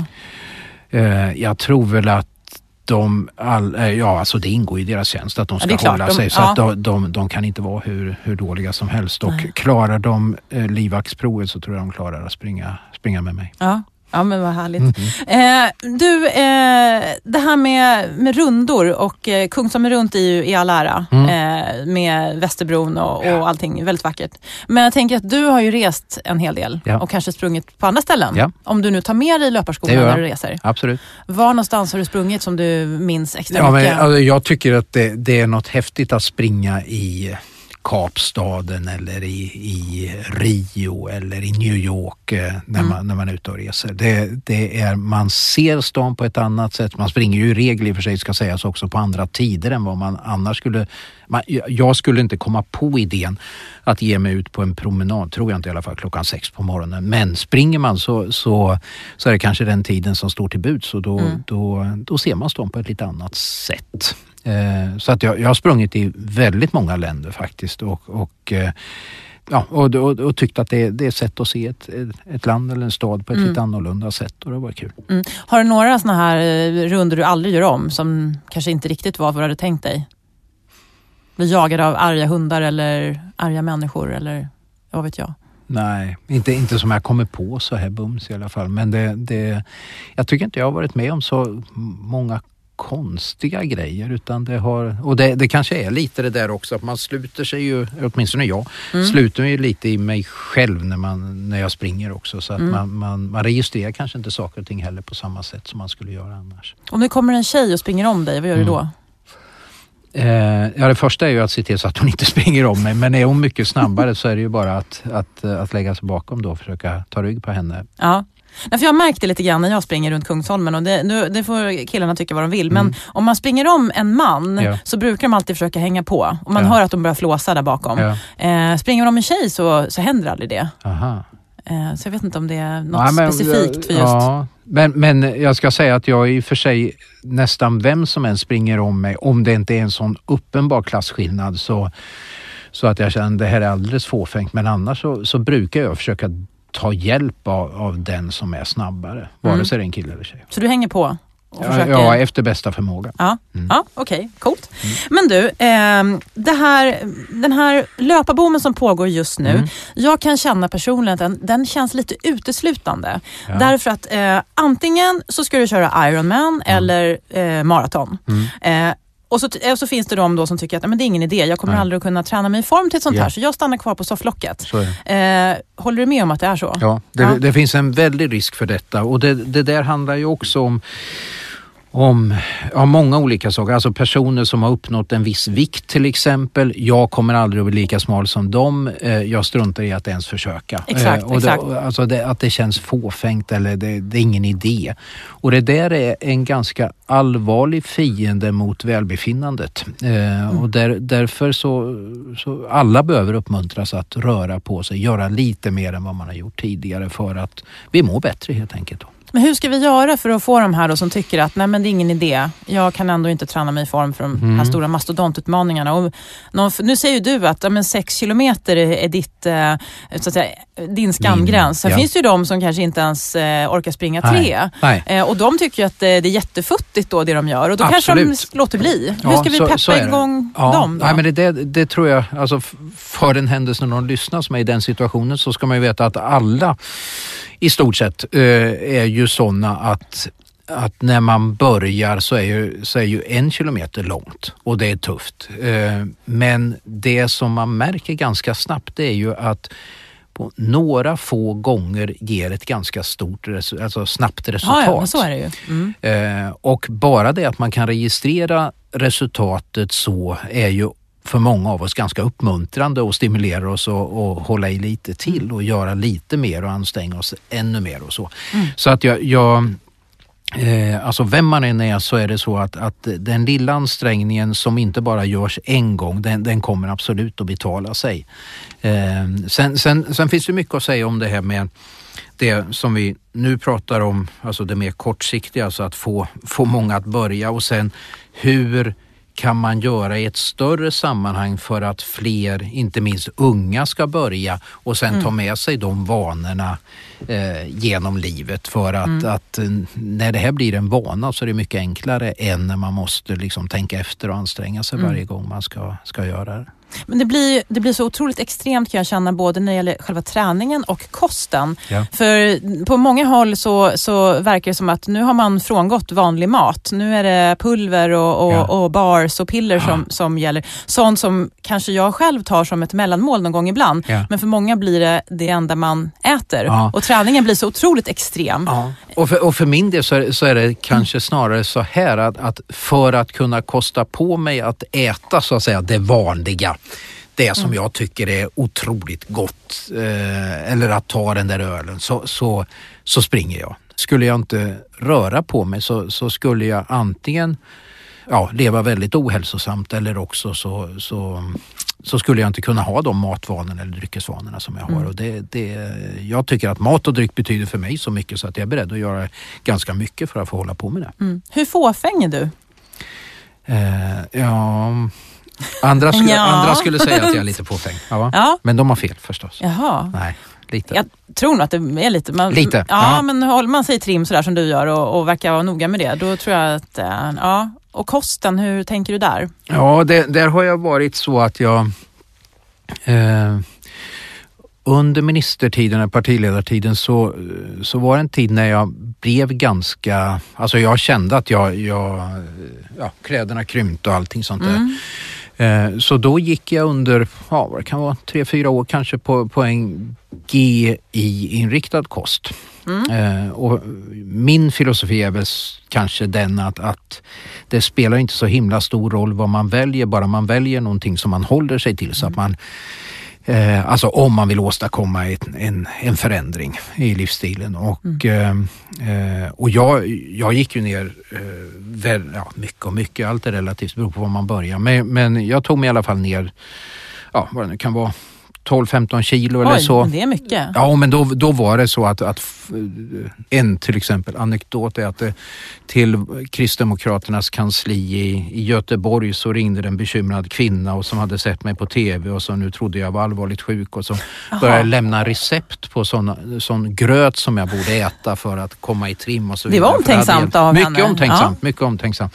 Eh, jag tror väl att de all, ja, alltså det ingår i deras tjänst att de ska ja, hålla sig de, så ja. att de, de, de kan inte vara hur, hur dåliga som helst. Och Nej. klarar de eh, livvaktsprovet så tror jag de klarar att springa, springa med mig. Ja. Ja, men vad härligt. Mm-hmm. Eh, du, eh, det här med, med rundor och eh, Kungsholmen runt är ju i all ära mm. eh, med Västerbron och, och ja. allting väldigt vackert. Men jag tänker att du har ju rest en hel del ja. och kanske sprungit på andra ställen. Ja. Om du nu tar med dig löparskolan när du reser. Absolut. Var någonstans har du sprungit som du minns extra ja, mycket? Men, alltså, jag tycker att det, det är något häftigt att springa i Kapstaden eller i, i Rio eller i New York eh, när, mm. man, när man är ute och reser. Det, det är, man ser stan på ett annat sätt. Man springer ju i regel i och för sig ska sägas också på andra tider än vad man annars skulle... Man, jag skulle inte komma på idén att ge mig ut på en promenad, tror jag inte i alla fall, klockan sex på morgonen. Men springer man så, så, så är det kanske den tiden som står till buds och då, mm. då, då ser man stan på ett lite annat sätt. Så att jag, jag har sprungit i väldigt många länder faktiskt och, och, ja, och, och, och tyckt att det, det är ett sätt att se ett, ett land eller en stad på ett mm. lite annorlunda sätt och det var kul. Mm. Har du några såna här runder du aldrig gör om som kanske inte riktigt var vad du hade tänkt dig? blir jagade av arga hundar eller arga människor eller vad vet jag? Nej, inte, inte som jag kommer på så här bums i alla fall. Men det, det, jag tycker inte jag har varit med om så många konstiga grejer, utan det har, och det, det kanske är lite det där också att man sluter sig ju, åtminstone jag, mm. sluter mig ju lite i mig själv när, man, när jag springer också, så att mm. man, man, man registrerar kanske inte saker och ting heller på samma sätt som man skulle göra annars. Om det kommer en tjej och springer om dig, vad gör mm. du då? Eh, ja, det första är ju att se till så att hon inte springer om mig, men är hon mycket snabbare så är det ju bara att, att, att lägga sig bakom då och försöka ta rygg på henne. Ja. Nej, för jag märkte det lite grann när jag springer runt Kungsholmen, och det, nu, det får killarna tycka vad de vill, men mm. om man springer om en man ja. så brukar de alltid försöka hänga på, och man ja. hör att de börjar flåsa där bakom. Ja. Eh, springer de om en tjej så, så händer aldrig det. Aha. Eh, så jag vet inte om det är något ja, men, specifikt för just... Ja. Men, men jag ska säga att jag i och för sig nästan vem som än springer om mig, om det inte är en sån uppenbar klassskillnad, så, så att jag känner det här är alldeles fåfängt, men annars så, så brukar jag försöka ta hjälp av, av den som är snabbare, vare sig mm. det är en kille eller tjej. Så du hänger på? Och ja, försöker... ja, efter bästa förmåga. Ja, mm. ja okej, okay, coolt. Mm. Men du, eh, det här, den här löparboomen som pågår just nu, mm. jag kan känna personligen att den, den känns lite uteslutande. Ja. Därför att eh, antingen så ska du köra Ironman mm. eller eh, maraton. Mm. Eh, Och så, och så finns det de då som tycker att men det är ingen idé, jag kommer Nej. aldrig att kunna träna mig i form till ett sånt yeah. här, så jag stannar kvar på sofflocket. Eh, håller du med om att det är så? Ja, det, ja. det finns en väldig risk för detta, och det, det där handlar ju också om om ja, många olika saker. Alltså personer som har uppnått en viss vikt till exempel. Jag kommer aldrig att bli lika smal som dem. Jag struntar i att ens försöka. Exakt, och exakt. Det, alltså det, att det känns fåfängt eller det, det är ingen idé. Och det där är en ganska allvarlig fiende mot välbefinnandet. Mm. Och där, därför så, så alla behöver uppmuntras att röra på sig. Göra lite mer än vad man har gjort tidigare för att vi mår bättre helt enkelt då. Men hur ska vi göra för att få de här då som tycker att nej men det är ingen idé, jag kan ändå inte träna mig i form för de mm. här stora mastodontutmaningarna. Och någon, nu säger ju du att ja, men sex kilometer är ditt, eh, så att säga, din skamgräns. Sen ja. finns det ju de som kanske inte ens eh, orkar springa tre. Nej. Nej. Eh, och de tycker ju att eh, det är jättefuttigt då det de gör. Och då Absolut. kanske de låter bli. Ja, hur ska vi så, peppa så igång ja. dem då? Nej, men det, det, det tror jag, alltså för den händelse när någon lyssnar som är i den situationen, så ska man ju veta att alla i stort sett eh, är ju sådana att, att när man börjar så är, ju, så är ju en kilometer långt och det är tufft. Eh, men det som man märker ganska snabbt, det är ju att på några få gånger ger ett ganska stort, alltså snabbt resultat. Ja, ja, men så är det ju. Mm. Eh, och bara det att man kan registrera resultatet så är ju för många av oss ganska uppmuntrande och stimulerar oss att hålla i lite till och göra lite mer och anstränga oss ännu mer och så. Mm. Så att jag, jag eh, alltså vem man än är så är det så att, att den lilla ansträngningen som inte bara görs en gång, den, den kommer absolut att betala sig. Eh, sen, sen, sen finns det mycket att säga om det här med det som vi nu pratar om, alltså det mer kortsiktiga, alltså att få, få många att börja, och sen hur kan man göra i ett större sammanhang för att fler, inte minst unga, ska börja och sen mm. ta med sig de vanorna eh, genom livet, för att, mm. att när det här blir en vana så är det mycket enklare än när man måste liksom tänka efter och anstränga sig mm. varje gång man ska, ska göra det. Men det blir, det blir så otroligt extremt, kan jag känna, både när det gäller själva träningen och kosten. Ja. För på många håll så, så verkar det som att nu har man frångått vanlig mat. Nu är det pulver och, och, ja. och bars och piller ja. som, som gäller. Sånt som kanske jag själv tar som ett mellanmål någon gång ibland. Ja. Men för många blir det det enda man äter. Ja. Och träningen blir så otroligt extrem. Ja. Och, för, och för min del så är, så är det kanske mm. snarare så här att, att för att kunna kosta på mig att äta så att säga det vanliga, det som mm. jag tycker är otroligt gott, eh, eller att ta den där ölen, så, så, så springer jag. Skulle jag inte röra på mig så, så skulle jag antingen ja, leva väldigt ohälsosamt, eller också så, så, så skulle jag inte kunna ha de matvanorna eller dryckesvanorna som jag har. Mm. Och det, det, jag tycker att mat och dryck betyder för mig så mycket så att jag är beredd att göra ganska mycket för att få hålla på med det. Mm. Hur fåfäng är du? Eh, ja... Andra skulle, ja. andra skulle säga att jag är lite påfängd. Ja. Ja. Men de har fel förstås. Jaha. Nej, lite. Jag tror nog att det är lite. Man, lite. Ja, ja, men håller man sig trim sådär som du gör och, och verkar vara noga med det, då tror jag att, ja. och kosten, hur tänker du där? Ja, det, där har jag varit så att jag eh, under ministertiden, partiledartiden så, så var det en tid när jag blev ganska, alltså jag kände att jag, jag ja, kläderna krympte och allting sånt där. Mm. Eh, så då gick jag under, ja vad det kan vara, tre, fyra år kanske på, på en G I-inriktad kost. Mm. Eh, och min filosofi är väl kanske den att, att det spelar inte så himla stor roll vad man väljer, bara man väljer någonting som man håller sig till, så mm. att man Eh, alltså om man vill åstadkomma ett, en, en förändring i livsstilen. Och, mm. eh, och jag, jag gick ju ner eh, väl, ja, mycket och mycket, allt är relativt, beror på var man börjar. Men, men jag tog mig i alla fall ner, ja vad det nu kan vara, tolv femton kilo eller Oj, så. Men det är mycket. Ja, men då, då var det så att, att en till exempel anekdot är att det, till Kristdemokraternas kansli i, i Göteborg så ringde en bekymrad kvinna och som hade sett mig på tv och som nu trodde jag var allvarligt sjuk och som Aha. började lämna recept på sån, sån gröt som jag borde äta för att komma i trim och så vidare. Det var omtänksamt av mycket henne. Omtänksamt, ja. mycket omtänksamt.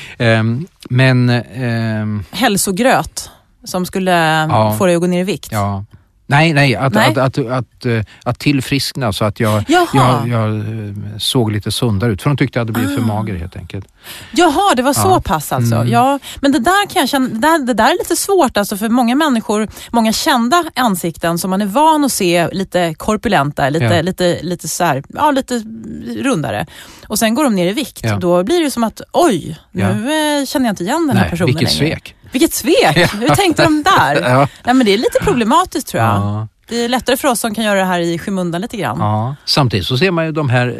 Um, men... Um, Hälsogröt som skulle ja. få dig att gå ner i vikt. Ja. Nej, nej, att, nej. Att, att, att, att, att tillfriskna så att jag, jag, jag såg lite sundare ut. För de tyckte att det blev ah. för mager helt enkelt. Jaha, det var så ja. pass alltså. Mm. Ja, men det där kan jag känna, det där, det där är lite svårt alltså för många människor, många kända ansikten som man är van att se lite korpulenta, lite, ja. lite, lite så här, ja, lite rundare. Och sen går de ner i vikt. Ja. Då blir det som att, oj, nu ja. känner jag inte igen den här nej, personen vilket längre. svek. Vilket svek! Ja. Hur tänkte de där? Ja. Nej, men det är lite problematiskt tror jag. Ja. Det är lättare för oss som kan göra det här i skymundan lite grann. Ja. Samtidigt så ser man ju de här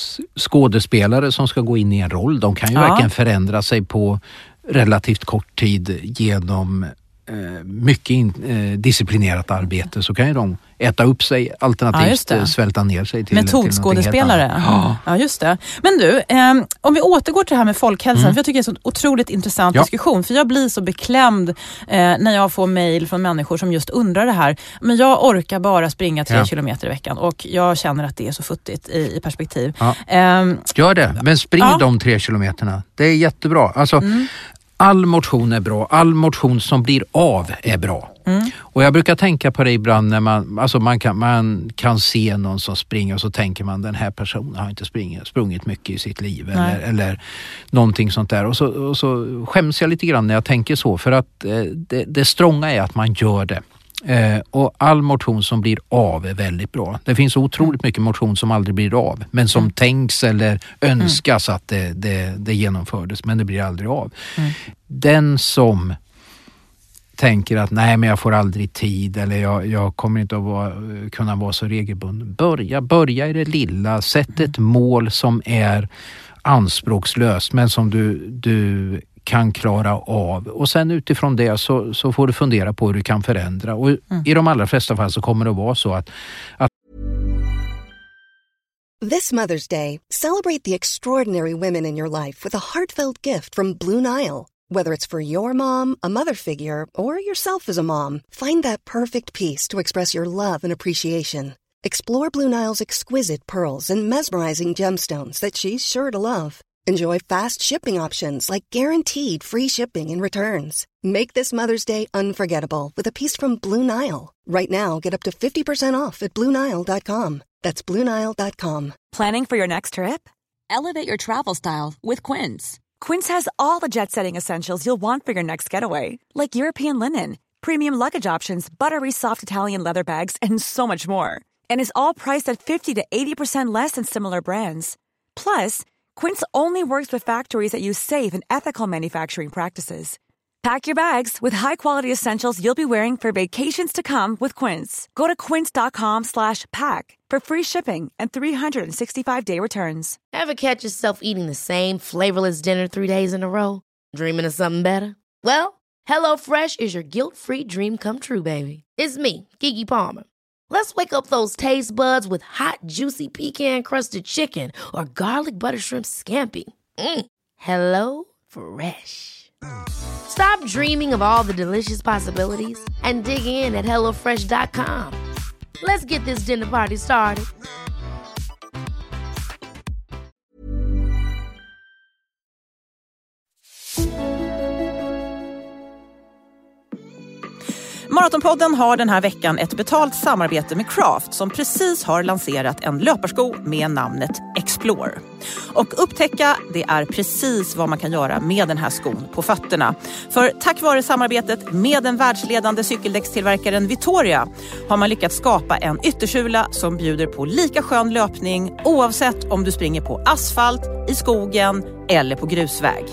skådespelare som ska gå in i en roll. De kan ju ja. verkligen förändra sig på relativt kort tid genom eh, mycket in, eh, disciplinerat arbete. Så kan ju de äta upp sig, alternativt ja, svälta ner sig till metodskådespelare. Ja. ja, just det. Men du, eh, om vi återgår till det här med folkhälsan, mm. för jag tycker det är en så otroligt intressant ja. diskussion, för jag blir så beklämd eh, när jag får mejl från människor som just undrar det här. Men jag orkar bara springa tre ja. kilometer i veckan och jag känner att det är så futtigt i, i perspektiv. Ja. Eh, Gör det, men spring ja. de tre kilometerna. Det är jättebra. Alltså, mm. all motion är bra. All motion som blir av är bra. Mm. Och jag brukar tänka på det ibland när man, alltså man, kan, man kan se någon som springer och så tänker man den här personen har inte springit, sprungit mycket i sitt liv eller, eller någonting sånt där. Och så, och så skäms jag lite grann när jag tänker så, för att eh, det, det strånga är att man gör det. Eh, och all motion som blir av är väldigt bra. Det finns otroligt mycket motion som aldrig blir av, men som mm. tänks eller önskas mm. att det, det, det genomfördes, men det blir aldrig av. Mm. Den som tänker att nej, men jag får aldrig tid eller jag, jag kommer inte att vara, kunna vara så regelbunden. Börja, börja i det lilla. Sätt ett mål som är anspråkslöst men som du, du kan klara av. Och sen utifrån det så, så får du fundera på hur du kan förändra. Och mm. i de allra flesta fall så kommer det att vara så att, att This Mother's Day, celebrate the extraordinary women in your life with a heartfelt gift from Blue Nile. Whether it's for your mom, a mother figure, or yourself as a mom, find that perfect piece to express your love and appreciation. Explore Blue Nile's exquisite pearls and mesmerizing gemstones that she's sure to love. Enjoy fast shipping options like guaranteed free shipping and returns. Make this Mother's Day unforgettable with a piece from Blue Nile. Right now, get up to fifty percent off at Blue Nile dot com. That's Blue Nile dot com. Planning for your next trip? Elevate your travel style with Quince. Quince has all the jet-setting essentials you'll want for your next getaway, like European linen, premium luggage options, buttery soft Italian leather bags, and so much more. And is all priced at fifty to eighty percent less than similar brands. Plus, Quince only works with factories that use safe and ethical manufacturing practices. Pack your bags with high-quality essentials you'll be wearing for vacations to come with Quince. Go to quince.com slash pack for free shipping and three sixty-five day returns. Ever catch yourself eating the same flavorless dinner three days in a row? Dreaming of something better? Well, HelloFresh is your guilt-free dream come true, baby. It's me, Keke Palmer. Let's wake up those taste buds with hot, juicy pecan-crusted chicken or garlic butter shrimp scampi. Mm. Hello Fresh. Stop dreaming of all the delicious possibilities and dig in at hello fresh dot com. Let's get this dinner party started. Maratonpodden har den här veckan ett betalt samarbete med Craft som precis har lanserat en löparsko med namnet Explore. Och upptäcka, det är precis vad man kan göra med den här skon på fötterna. För tack vare samarbetet med den världsledande cykeldäckstillverkaren Vittoria har man lyckats skapa en yttersula som bjuder på lika skön löpning oavsett om du springer på asfalt, i skogen eller på grusväg.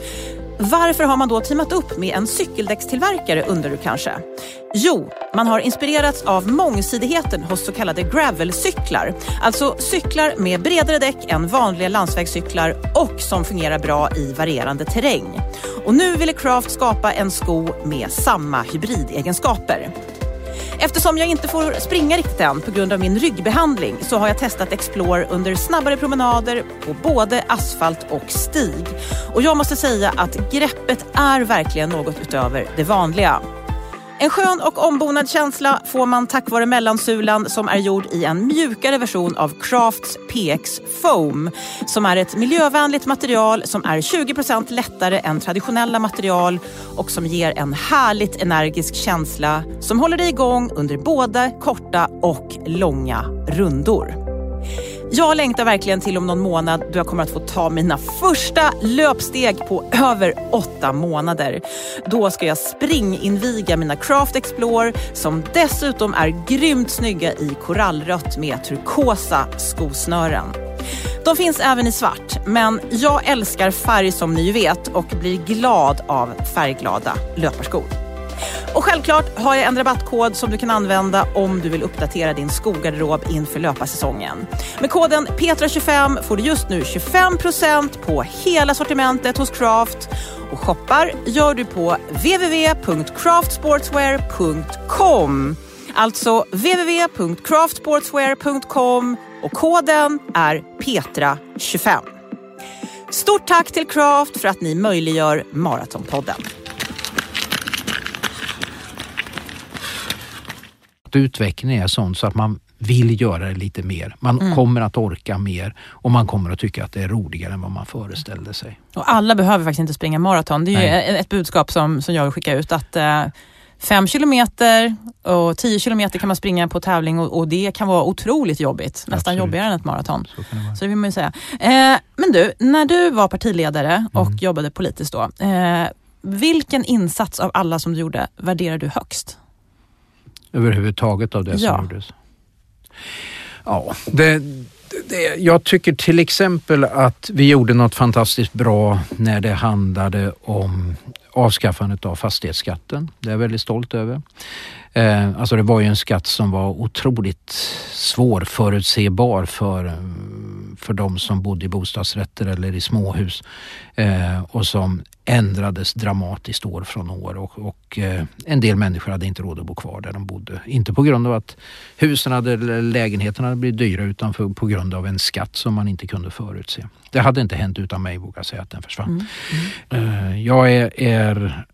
Varför har man då teamat upp med en cykeldäckstillverkare, undrar du kanske? Jo, man har inspirerats av mångsidigheten hos så kallade gravelcyklar. Alltså cyklar med bredare däck än vanliga landsvägscyklar och som fungerar bra i varierande terräng. Och nu ville Craft skapa en sko med samma hybridegenskaper. Eftersom jag inte får springa riktigt än på grund av min ryggbehandling så har jag testat Explore under snabbare promenader på både asfalt och stig. Och jag måste säga att greppet är verkligen något utöver det vanliga. En skön och ombonad känsla får man tack vare mellansulan som är gjord i en mjukare version av Crafts P X Foam som är ett miljövänligt material som är tjugo procent lättare än traditionella material och som ger en härligt energisk känsla som håller dig igång under både korta och långa rundor. Jag längtar verkligen till om någon månad då jag kommer att få ta mina första löpsteg på över åtta månader. Då ska jag springinviga mina Craft Explore som dessutom är grymt snygga i korallrött med turkosa skosnören. De finns även i svart, men jag älskar färg som ni vet och blir glad av färgglada löparskor. Och självklart har jag en rabattkod som du kan använda om du vill uppdatera din skogarderob inför löparsäsongen. Med koden Petra tjugofem får du just nu tjugofem procent på hela sortimentet hos Craft. Och shoppar gör du på w w w punkt craft sportswear punkt com. Alltså w w w punkt craft sportswear punkt com och koden är Petra tjugofem. Stort tack till Craft för att ni möjliggör Maratonpodden. Utvecklingen är sån så att man vill göra det lite mer. Man mm. kommer att orka mer och man kommer att tycka att det är roligare än vad man föreställde sig. Och alla behöver faktiskt inte springa maraton. Det är Nej. ju ett budskap som, som jag vill skicka ut att eh, fem kilometer och tio kilometer kan man springa på tävling och, och det kan vara otroligt jobbigt. Nästan Absolut. jobbigare än ett maraton. Så, så det vill man ju säga. Eh, men du, när du var partiledare och mm. jobbade politiskt då, eh, vilken insats av alla som du gjorde värderar du högst? Överhuvudtaget av det som ja. gjordes. Ja, det, det, jag tycker till exempel att vi gjorde något fantastiskt bra när det handlade om avskaffandet av fastighetsskatten. Det är jag väldigt stolt över. Eh, alltså det var ju en skatt som var otroligt svårförutsebar för, för de som bodde i bostadsrätter eller i småhus eh, och som ändrades dramatiskt år från år och, och eh, en del människor hade inte råd att bo kvar där de bodde. Inte på grund av att husen hade, eller lägenheterna hade blivit dyra utan för, på grund av en skatt som man inte kunde förutse. Det hade inte hänt utan mig, vågar jag säga, att den försvann. Mm. Mm. Eh, jag är, är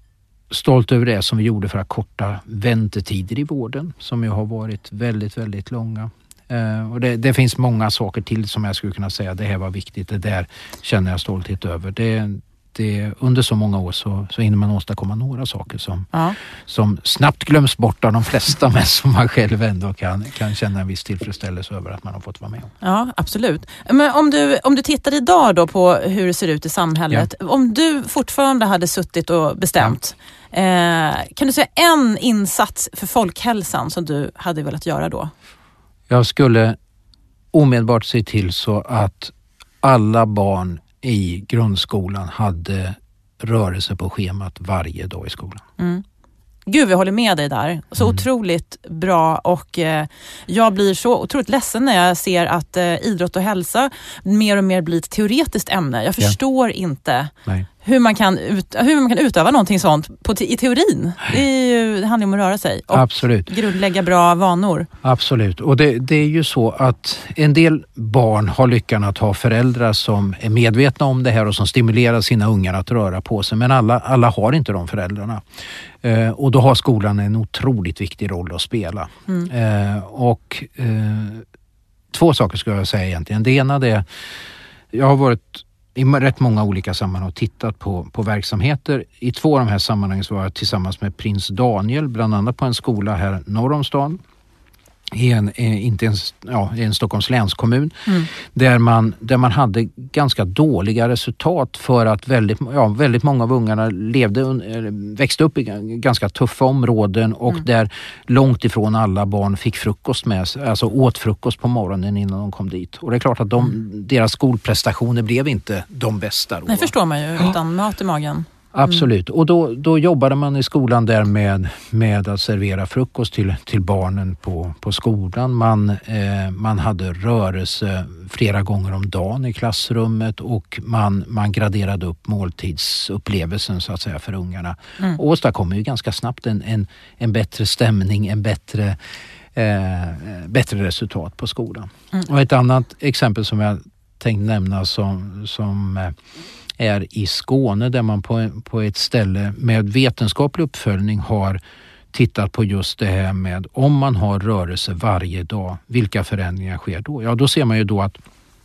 stolt över det som vi gjorde för att korta väntetider i vården som ju har varit väldigt, väldigt långa. Uh, och det, det finns många saker till som jag skulle kunna säga det här var viktigt, det där känner jag stolthet över. Det, det, under så många år så, så hinner man åstadkomma några saker som, ja. som snabbt glöms bort av de flesta men som man själv ändå kan, kan känna en viss tillfredsställelse över att man har fått vara med om. Ja, absolut. Men om du, om du tittar idag då på hur det ser ut i samhället, ja. om du fortfarande hade suttit och bestämt, ja. eh, kan du säga en insats för folkhälsan som du hade velat göra då? Jag skulle omedelbart se till så att alla barn i grundskolan hade rörelse på schemat varje dag i skolan. Mm. Gud, vi håller med dig där. Så mm. otroligt bra och eh, jag blir så otroligt ledsen när jag ser att eh, idrott och hälsa mer och mer blir ett teoretiskt ämne. Jag förstår ja. inte Nej. hur man kan ut, hur man kan utöva någonting sånt på te- i teorin. Det, är ju, det handlar om att röra sig och Absolut. grundlägga bra vanor. Absolut. Och det, det är ju så att en del barn har lyckan att ha föräldrar som är medvetna om det här och som stimulerar sina ungar att röra på sig. Men alla, alla har inte de föräldrarna. Eh, och då har skolan en otroligt viktig roll att spela. Mm. Eh, och eh, två saker ska jag säga egentligen. Det ena är, jag har varit i rätt många olika sammanhang och tittat på, på verksamheter. I två av de här sammanhangen så var jag tillsammans med prins Daniel, bland annat på en skola här norr om stan. I en, inte en, ja, i en Stockholms länskommun mm. där, man, där man hade ganska dåliga resultat för att väldigt, ja, väldigt många av ungarna levde, växte upp i ganska tuffa områden och mm. där långt ifrån alla barn fick frukost med sig, alltså åt frukost på morgonen innan de kom dit. Och det är klart att de, mm. deras skolprestationer blev inte de bästa. Då. Det förstår man ju, utan mat i magen. Absolut. Och då, då jobbade man i skolan där med, med att servera frukost till, till barnen på, på skolan. Man, eh, man hade rörelse flera gånger om dagen i klassrummet och man, man graderade upp måltidsupplevelsen så att säga för ungarna. Mm. Och åstadkom ju ganska snabbt en, en, en bättre stämning, en bättre, eh, bättre resultat på skolan. Mm. Och ett annat exempel som jag tänkte nämna som... som eh, är i Skåne där man på, på ett ställe med vetenskaplig uppföljning har tittat på just det här med om man har rörelse varje dag, vilka förändringar sker då? Ja, då ser man ju då att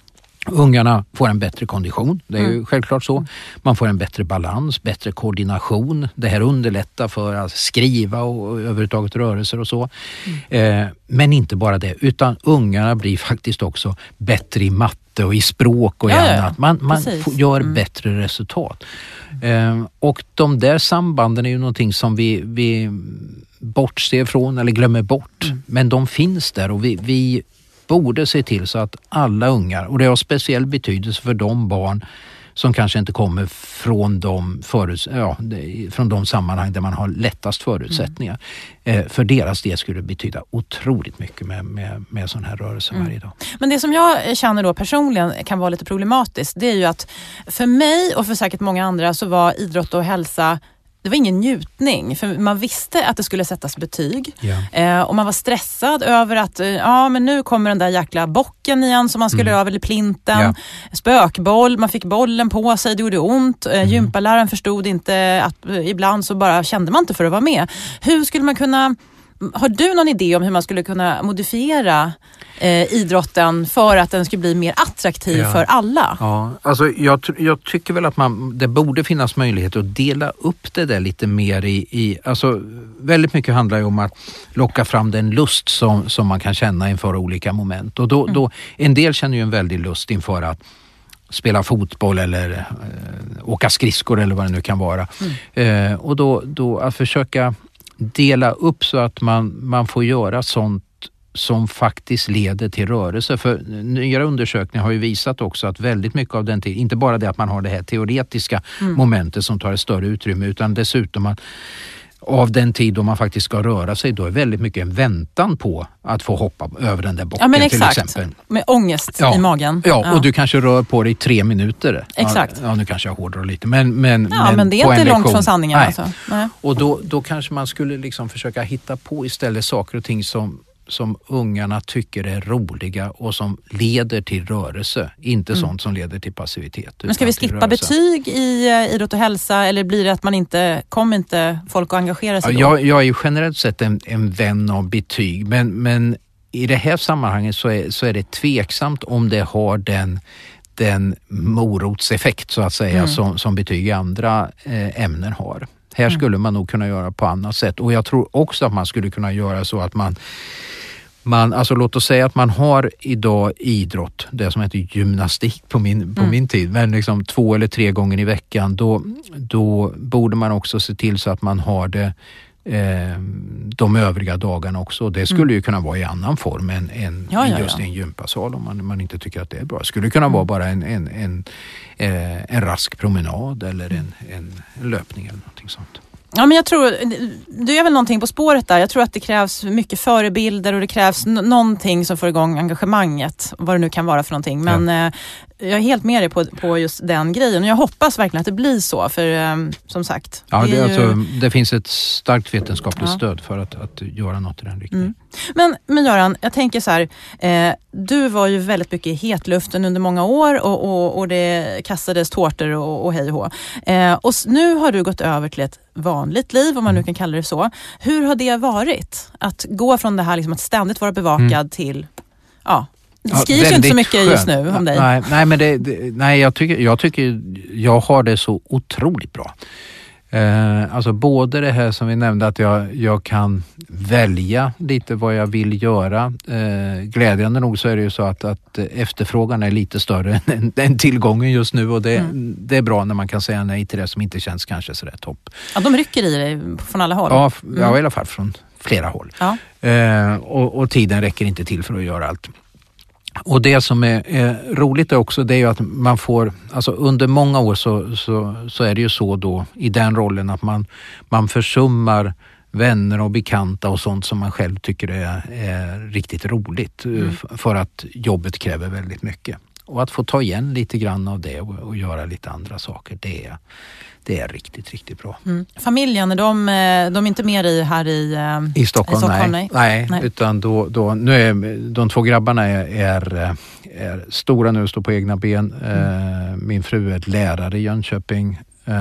ungarna får en bättre kondition, det är ju mm. självklart så. Man får en bättre balans, bättre koordination. Det här underlättar för att skriva och överhuvudtaget rörelser och så. Mm. Eh, men inte bara det, utan ungarna blir faktiskt också bättre i matte och i språk och i ja, annat. Man, man f- gör mm. bättre resultat. Eh, och de där sambanden är ju någonting som vi, vi bortser från eller glömmer bort. Mm. Men de finns där och vi... vi borde se till så att alla ungar, och det har speciell betydelse för de barn som kanske inte kommer från de, föruts- ja, från de sammanhang där man har lättast förutsättningar. Mm. Eh, för deras del skulle det betyda otroligt mycket med, med, med sån här rörelse mm. varje dag. Men det som jag känner då personligen kan vara lite problematiskt, det är ju att för mig och för säkert många andra så var idrott och hälsa, det var ingen njutning, för man visste att det skulle sättas betyg. Yeah. Eh, och man var stressad över att eh, ja, men nu kommer den där jäkla bocken igen som man skulle mm. över, eller plinten. Yeah. Spökboll, man fick bollen på sig, det gjorde ont. Eh, mm. Gympaläraren förstod inte att eh, ibland så bara kände man inte för att vara med. Hur skulle man kunna... Har du någon idé om hur man skulle kunna modifiera eh, idrotten för att den skulle bli mer attraktiv ja. för alla? Ja, alltså jag, jag tycker väl att man, det borde finnas möjlighet att dela upp det där lite mer i, i alltså väldigt mycket handlar ju om att locka fram den lust som, som man kan känna inför olika moment. Och då, mm. då, en del känner ju en väldig lust inför att spela fotboll eller eh, åka skridskor eller vad det nu kan vara. Mm. Eh, och då, då att försöka dela upp så att man, man får göra sånt som faktiskt leder till rörelse. För nyare undersökningar har ju visat också att väldigt mycket av den tiden, inte bara det att man har det här teoretiska mm. momentet som tar ett större utrymme, utan dessutom att av den tid då man faktiskt ska röra sig, då är väldigt mycket en väntan på att få hoppa över den där bocken ja, men exakt. till exempel. Med ångest ja. i magen. Ja, ja, och du kanske rör på dig i tre minuter. Exakt. Ja, nu kanske jag hårdrar lite. Men, men, ja, men, men det är inte långt från sanningen. Nej. Alltså. Nej. Och då, då kanske man skulle liksom försöka hitta på istället saker och ting som som ungarna tycker är roliga och som leder till rörelse. Inte mm. sånt som leder till passivitet. Men ska vi skippa betyg i uh, idrott och hälsa, eller blir det att man inte kommer inte folk att engagera sig ja, då? Jag, jag är ju generellt sett en, en vän av betyg, men, men i det här sammanhanget så är, så är det tveksamt om det har den, den morotseffekt så att säga mm. som, som betyg i andra eh, ämnen har. Här mm. skulle man nog kunna göra på annat sätt, och jag tror också att man skulle kunna göra så att man Man, alltså låt oss säga att man har idag idrott, det som heter gymnastik på min, på mm. min tid, men liksom två eller tre gånger i veckan, då, då borde man också se till så att man har det eh, de övriga dagarna också. Det skulle mm. ju kunna vara i annan form än, än ja, ja, just ja. en gympasal om man, man inte tycker att det är bra. Det skulle kunna mm. vara bara en, en, en, eh, en rask promenad eller en, en löpning eller någonting sånt. Ja, men jag tror, du är väl någonting på spåret där. Jag tror att det krävs mycket förebilder och det krävs n- någonting som får igång engagemanget, vad det nu kan vara för någonting. Men ja. eh, jag är helt med dig på, på just den grejen, och jag hoppas verkligen att det blir så, för eh, som sagt. Ja, det, det, är ju... alltså, det finns ett starkt vetenskapligt ja. stöd för att, att göra något i den riktningen. Mm. Men, men Göran, jag tänker så här, eh, du var ju väldigt mycket i hetluften under många år och, och, och det kastades tårtor och, och hej och hå. Eh, och nu har du gått över till ett vanligt liv, om man nu kan kalla det så. Hur har det varit? Att gå från det här liksom att ständigt vara bevakad mm. till, ja, Det skrivs ju inte så mycket skönt. just nu om dig. Nej, nej men det, det, nej, jag, tycker, jag tycker jag har det så otroligt bra. Eh, alltså både det här som vi nämnde att jag, jag kan välja lite vad jag vill göra. Eh, glädjande nog så är det ju så att, att efterfrågan är lite större än, än tillgången just nu och det, mm. det är bra när man kan säga nej till det som inte känns kanske så rätt topp. Ja, de rycker i dig från alla håll. Ja, mm. ja i alla fall från flera håll. Ja. Eh, och, och tiden räcker inte till för att göra allt. Och det som är, är roligt också det är ju att man får, alltså under många år så, så, så är det ju så då i den rollen att man, man försummar vänner och bekanta och sånt som man själv tycker är, är riktigt roligt mm. för att jobbet kräver väldigt mycket. Och att få ta igen lite grann av det och, och göra lite andra saker, det är, det är riktigt, riktigt bra. Mm. Familjen, är de, de är inte med dig här i, I Stockholm? I Stockholm nej. Nej, nej, utan då, då, nu är de två grabbarna är, är, är stora nu och står på egna ben. Mm. Min fru är lärare i Jönköping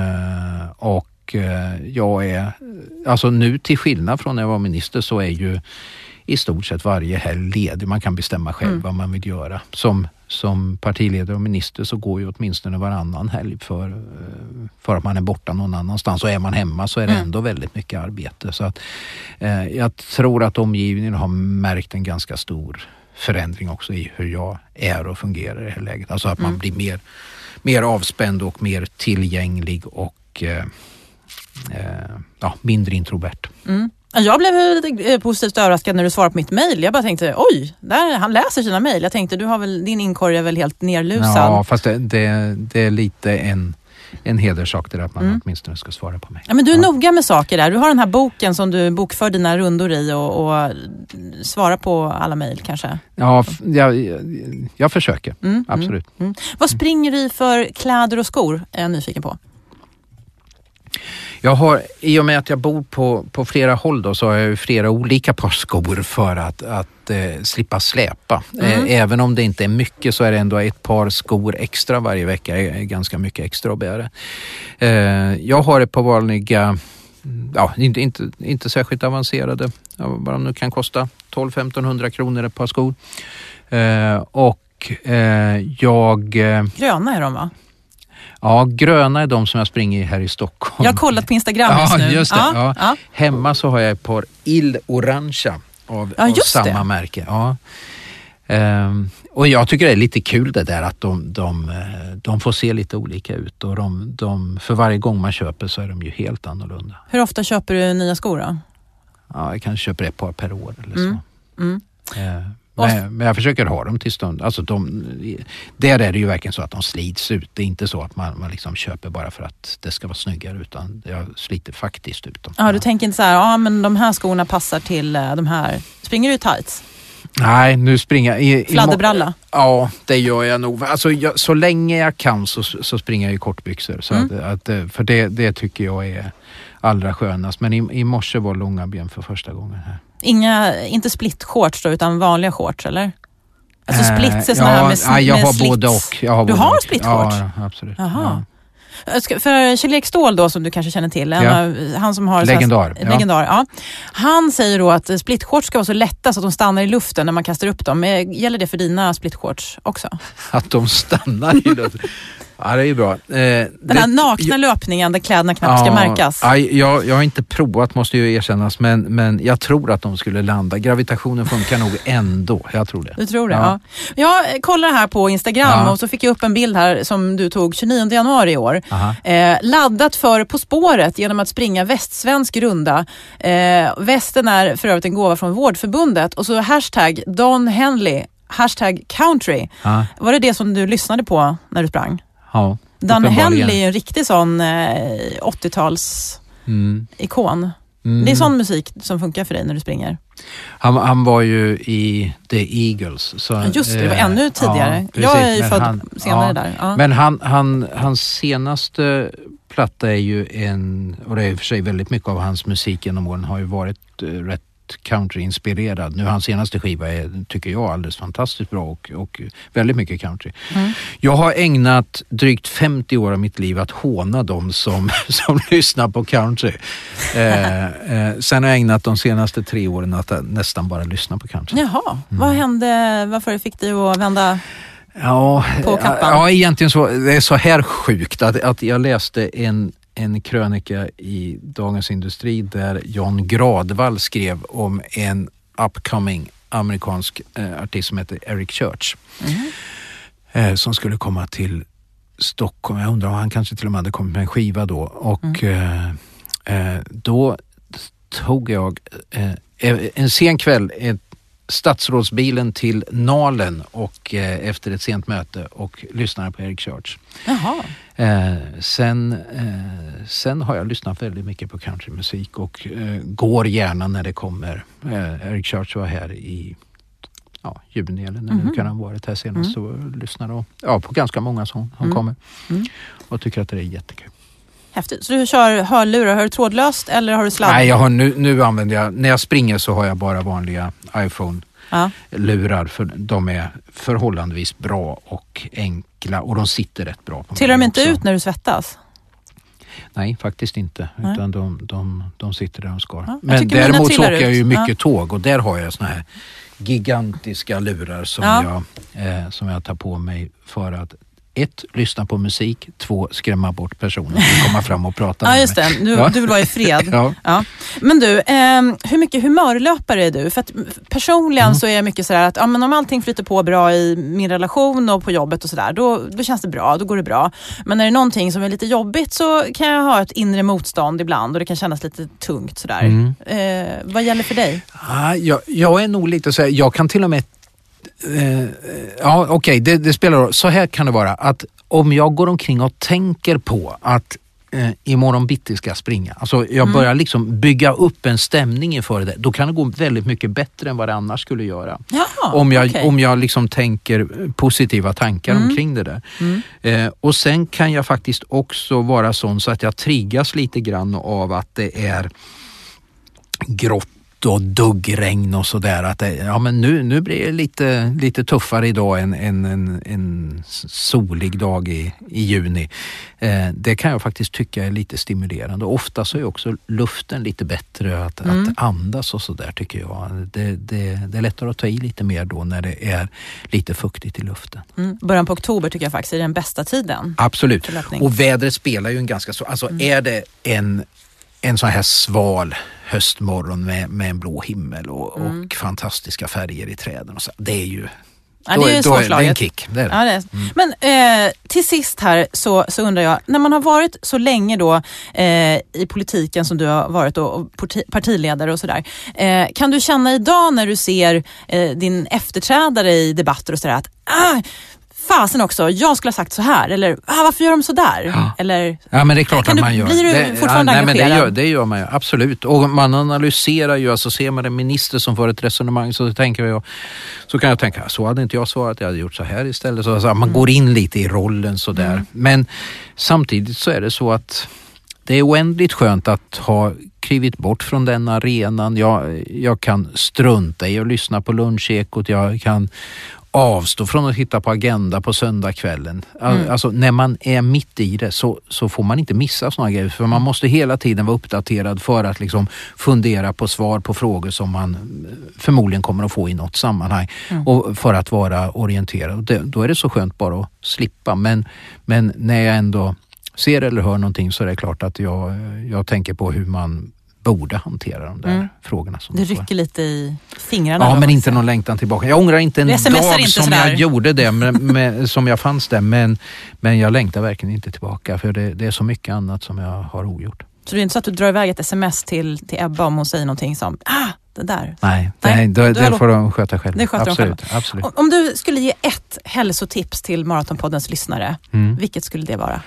och jag är, alltså nu till skillnad från när jag var minister så är ju i stort sett varje helg ledig. Man kan bestämma själv mm. vad man vill göra. Som, som partiledare och minister så går ju åtminstone varannan helg för, för att man är borta någon annanstans. Och är man hemma så är det mm. ändå väldigt mycket arbete. Så att, eh, jag tror att omgivningen har märkt en ganska stor förändring också i hur jag är och fungerar i det här läget. Alltså att man mm. blir mer, mer avspänd och mer tillgänglig och eh, eh, ja, mindre introvert. Mm. Jag blev positivt överraskad när du svarade på mitt mejl. Jag bara tänkte, oj, där, han läser sina mejl. Jag tänkte, du har väl, din inkorg är väl helt nerlusad. Ja, fast det, det, det är lite en, en hederssak där att man mm. åtminstone ska svara på mig. Ja, men du är ja. noga med saker där. Du har den här boken som du bokför dina rundor i och, och svarar på alla mejl kanske. Ja, jag, jag, jag försöker. Mm, absolut. Mm, mm. Vad springer du i för kläder och skor? Är jag nyfiken på. Jag har, i och med att jag bor på, på flera håll då, så har jag ju flera olika par skor för att, att eh, slippa släpa. Mm. Eh, även om det inte är mycket så är det ändå ett par skor extra varje vecka. Det är ganska mycket extra att bära. Eh, jag har ett par vanliga, ja, inte, inte, inte särskilt avancerade. Bara nu kan kosta tolv till femton hundra kronor ett par skor. Eh, och eh, jag... Eh, Gröna är de, va? Ja, gröna är de som jag springer i här i Stockholm. Jag har kollat på Instagram just ja, nu. Just det, ja, ja. Ja. Hemma så har jag ett par ill-orangea av, ja, av samma det. märke. Ja. Um, och jag tycker det är lite kul det där att de, de, de får se lite olika ut. Och de, de, för varje gång man köper så är de ju helt annorlunda. Hur ofta köper du nya skor då? Ja, jag kanske köper ett par per år eller mm. så. Mm. Uh, Men, men jag försöker ha dem till stund. Alltså de, där är det ju verkligen så att de slits ut. Det är inte så att man, man liksom köper bara för att det ska vara snyggare, utan jag sliter faktiskt ut dem. Ja, du tänker inte så här, ja men de här skorna passar till de här. Springer du i tights? Nej, nu springer jag i... Fladderbralla? Ja, det gör jag nog. Alltså, jag, så länge jag kan så, så springer jag i kortbyxor. Så mm. att, att, för det, det tycker jag är allra skönast. Men i, i morse var långa ben för första gången här. Inga, inte split-shorts då, utan vanliga shorts, eller? Alltså splits är såna ja, här med, ja, jag med har slits. Både och. Jag har du både har och. split-shorts? Ja, absolut. Jaha. Ja. För Kjell-Erik Ståhl då, som du kanske känner till, ja. en, han som har... Legendar. Så här, legendar ja. Ja. Han säger då att split-shorts ska vara så lätta så att de stannar i luften när man kastar upp dem. Gäller det för dina split-shorts också? Att de stannar i luften? Ja, det är ju bra. Eh, Den det, här nakna jag, löpningen där kläderna knappt ja, ska märkas. Ja, jag, jag har inte provat, måste ju erkännas, men, men jag tror att de skulle landa. Gravitationen funkar nog ändå, jag tror det. Du tror det, ja. ja. Jag kollar här på Instagram ja. och så fick jag upp en bild här som du tog tjugonionde januari i år. Eh, laddat för På spåret genom att springa västsvensk runda. Eh, västen är för övrigt en gåva från Vårdförbundet och så hashtag Don Henley, hashtag country. Ja. Var det det som du lyssnade på när du sprang? Ja, Dan Henley är en riktig sån eh, åttio-tals mm. ikon. Mm. Det är sån musik som funkar för dig när du springer. Han, han var ju i The Eagles. Så, ja, just det, det var ännu tidigare. Ja, jag är ju född han, senare ja, där. Ja. Men han, han, hans senaste platta är ju en, och det är i och för sig väldigt mycket av hans musik genom åren har ju varit rätt väldigt countryinspirerad. Nu hans senaste skiva är, tycker jag, alldeles fantastiskt bra och, och väldigt mycket country. Mm. Jag har ägnat drygt femtio år av mitt liv att håna dem som, som lyssnar på country. eh, eh, sen har jag ägnat de senaste tre åren att nästan bara lyssna på country. Jaha, mm. vad hände, varför fick du att vända ja, på kappan? Ja, egentligen så, det är så här sjukt att, att jag läste en en krönika i Dagens Industri där John Gradvall skrev om en upcoming amerikansk eh, artist som heter Eric Church. Mm. Eh, som skulle komma till Stockholm. Jag undrar om han kanske till och med hade kommit med en skiva då. Och mm. eh, eh, då tog jag eh, en sen kväll ett statsrådsbilen till Nalen och eh, efter ett sent möte och lyssnade på Eric Church. Jaha. Eh, sen, eh, sen har jag lyssnat väldigt mycket på countrymusik och eh, går gärna när det kommer. Eh, Eric Church var här i ja, juni eller när mm-hmm. nu kan han varit här senast mm. så lyssnar jag ja, på ganska många som han mm. kommer mm. och tycker att det är jättekul. Häftigt. Så du kör hörlurar, har du trådlöst eller har du sladd? Nej, jag har nu, nu använder jag, när jag springer så har jag bara vanliga iPhone-lurar ja. För de är förhållandevis bra och enkla och de sitter rätt bra på mig. Trillar de inte också ut när du svettas? Nej, faktiskt inte. Nej. Utan de, de, de sitter där de ska. Ja, men däremot så åker jag ju mycket ja. tåg och där har jag såna här gigantiska lurar som, ja. jag, eh, som jag tar på mig för att ett, lyssna på musik. Två, skrämma bort personer som kommer fram och pratar ja, just det. Du, ja. du vill vara i fred. ja. Ja. Men du, eh, hur mycket humörlöpare är du? För att personligen mm. så är jag mycket sådär att ja, men om allting flyter på bra i min relation och på jobbet och sådär, då, då känns det bra, då går det bra. Men när det är någonting som är lite jobbigt så kan jag ha ett inre motstånd ibland och det kan kännas lite tungt sådär. Mm. Eh, vad gäller för dig? Ja, jag, jag är nog lite så här, jag kan till och med Uh, ja, okej, okay, det, det spelar roll. Så här kan det vara att om jag går omkring och tänker på att uh, imorgon bitti ska jag springa. Alltså jag mm. börjar liksom bygga upp en stämning inför det. Då kan det gå väldigt mycket bättre än vad det annars skulle göra. Jaha, om jag, okay. om jag liksom tänker positiva tankar mm. omkring det där. Mm. Uh, och sen kan jag faktiskt också vara sån så att jag triggas lite grann av att det är grått och duggregn och sådär att det, ja men nu, nu blir det lite, lite tuffare idag än en, en, en solig dag i, i juni. Eh, det kan jag faktiskt tycka är lite stimulerande. Ofta så är också luften lite bättre att, mm. att andas och sådär tycker jag. Det, det, det är lättare att ta i lite mer då när det är lite fuktigt i luften. Mm. Början på oktober tycker jag faktiskt är den bästa tiden. Absolut. Och vädret spelar ju en ganska så, alltså mm. är det en en sån här sval höstmorgon med, med en blå himmel och, mm. och fantastiska färger i träden. Och så. Det är ju ja, det är, då, då är det en kick. Det är det. Ja, det är. Mm. Men eh, till sist här så, så undrar jag, när man har varit så länge då eh, i politiken som du har varit och, och partiledare och sådär. Eh, kan du känna idag när du ser eh, din efterträdare i debatter och sådär att ah, fasen också, jag skulle ha sagt så här eller ah, varför gör de så där? Ja. Eller, ja, men det är klart att man du, gör. Blir du det, fortfarande ja, engagerad? Nej, men det gör, det gör man ju, absolut. Och man analyserar ju, alltså ser man en minister som får ett resonemang så tänker jag, så kan jag tänka, så hade inte jag svarat, jag hade gjort så här istället. Så, alltså, man mm. går in lite i rollen sådär. Mm. Men samtidigt så är det så att det är oändligt skönt att ha klivit bort från den arenan. Jag, jag kan strunta i att lyssna på lunchekot, jag kan avstå från att hitta på agenda på söndagskvällen. Mm. Alltså när man är mitt i det så, så får man inte missa såna grejer. För man måste hela tiden vara uppdaterad för att liksom fundera på svar på frågor som man förmodligen kommer att få i något sammanhang. Mm. Och för att vara orienterad. Det, då är det så skönt bara att slippa. Men, men när jag ändå ser eller hör någonting så är det klart att jag, jag tänker på hur man borde hantera de där mm. frågorna. Som det rycker lite i fingrarna. Ja, men inte någon längtan tillbaka. Jag ångrar inte en dag inte som sådär. jag gjorde det, med, med, som jag fanns där. Men, men jag längtar verkligen inte tillbaka. För det, det är så mycket annat som jag har ogjort. Så det är inte så att du drar iväg ett sms till, till Ebba om hon säger någonting som, ah, det där. Nej, nej, det, det får de sköta själva. Det sköter absolut, de själva. absolut. Om, om du skulle ge ett hälsotips till Maratonpoddens lyssnare, mm. vilket skulle det vara?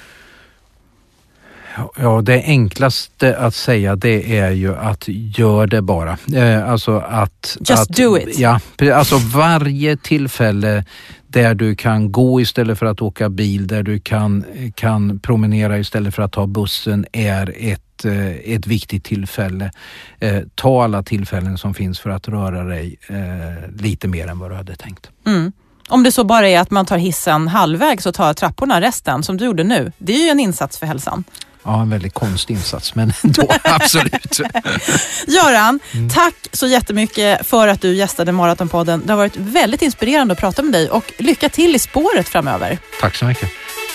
Ja, det enklaste att säga det är ju att gör det bara. Eh, alltså att... Just att, do it. Ja, alltså varje tillfälle där du kan gå istället för att åka bil, där du kan, kan promenera istället för att ta bussen är ett ett, ett viktigt tillfälle. Eh, ta alla tillfällen som finns för att röra dig eh, lite mer än vad du hade tänkt. Mm. Om det så bara är att man tar hissen halvvägs och tar trapporna resten som du gjorde nu. Det är ju en insats för hälsan. Ja, en väldigt konstig insats, men då absolut. Göran, mm. tack så jättemycket för att du gästade Maratonpodden. Det har varit väldigt inspirerande att prata med dig och lycka till i spåret framöver. Tack så mycket.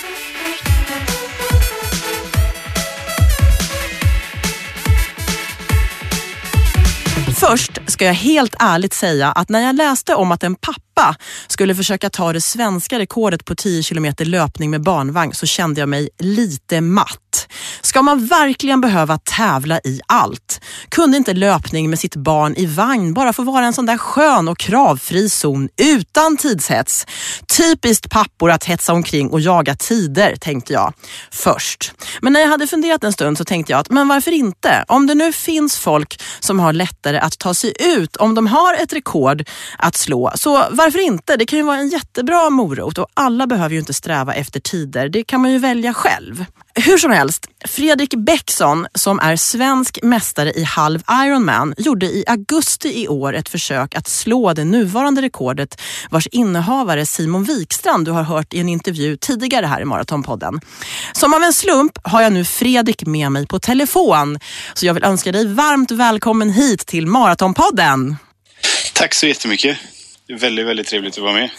Först ska jag helt ärligt säga att när jag läste om att en pappa skulle försöka ta det svenska rekordet på tio kilometer löpning med barnvagn så kände jag mig lite matt. Ska man verkligen behöva tävla i allt? Kunde inte löpning med sitt barn i vagn bara få vara en sån där skön och kravfri zon utan tidshets? Typiskt pappor att hetsa omkring och jaga tider, tänkte jag först. Men när jag hade funderat en stund så tänkte jag att men varför inte? Om det nu finns folk som har lättare att ta sig ut, om de har ett rekord att slå, så varför inte? Det kan ju vara en jättebra morot och alla behöver ju inte sträva efter tider. Det kan man ju välja själv. Hur som helst, Fredrik Bäckson som är svensk mästare i halv Ironman gjorde i augusti i år ett försök att slå det nuvarande rekordet vars innehavare Simon Wikstrand du har hört i en intervju tidigare här i Maratonpodden. Som av en slump har jag nu Fredrik med mig på telefon, så jag vill önska dig varmt välkommen hit till Maratonpodden. Tack så jättemycket. Det är väldigt, väldigt trevligt att vara med.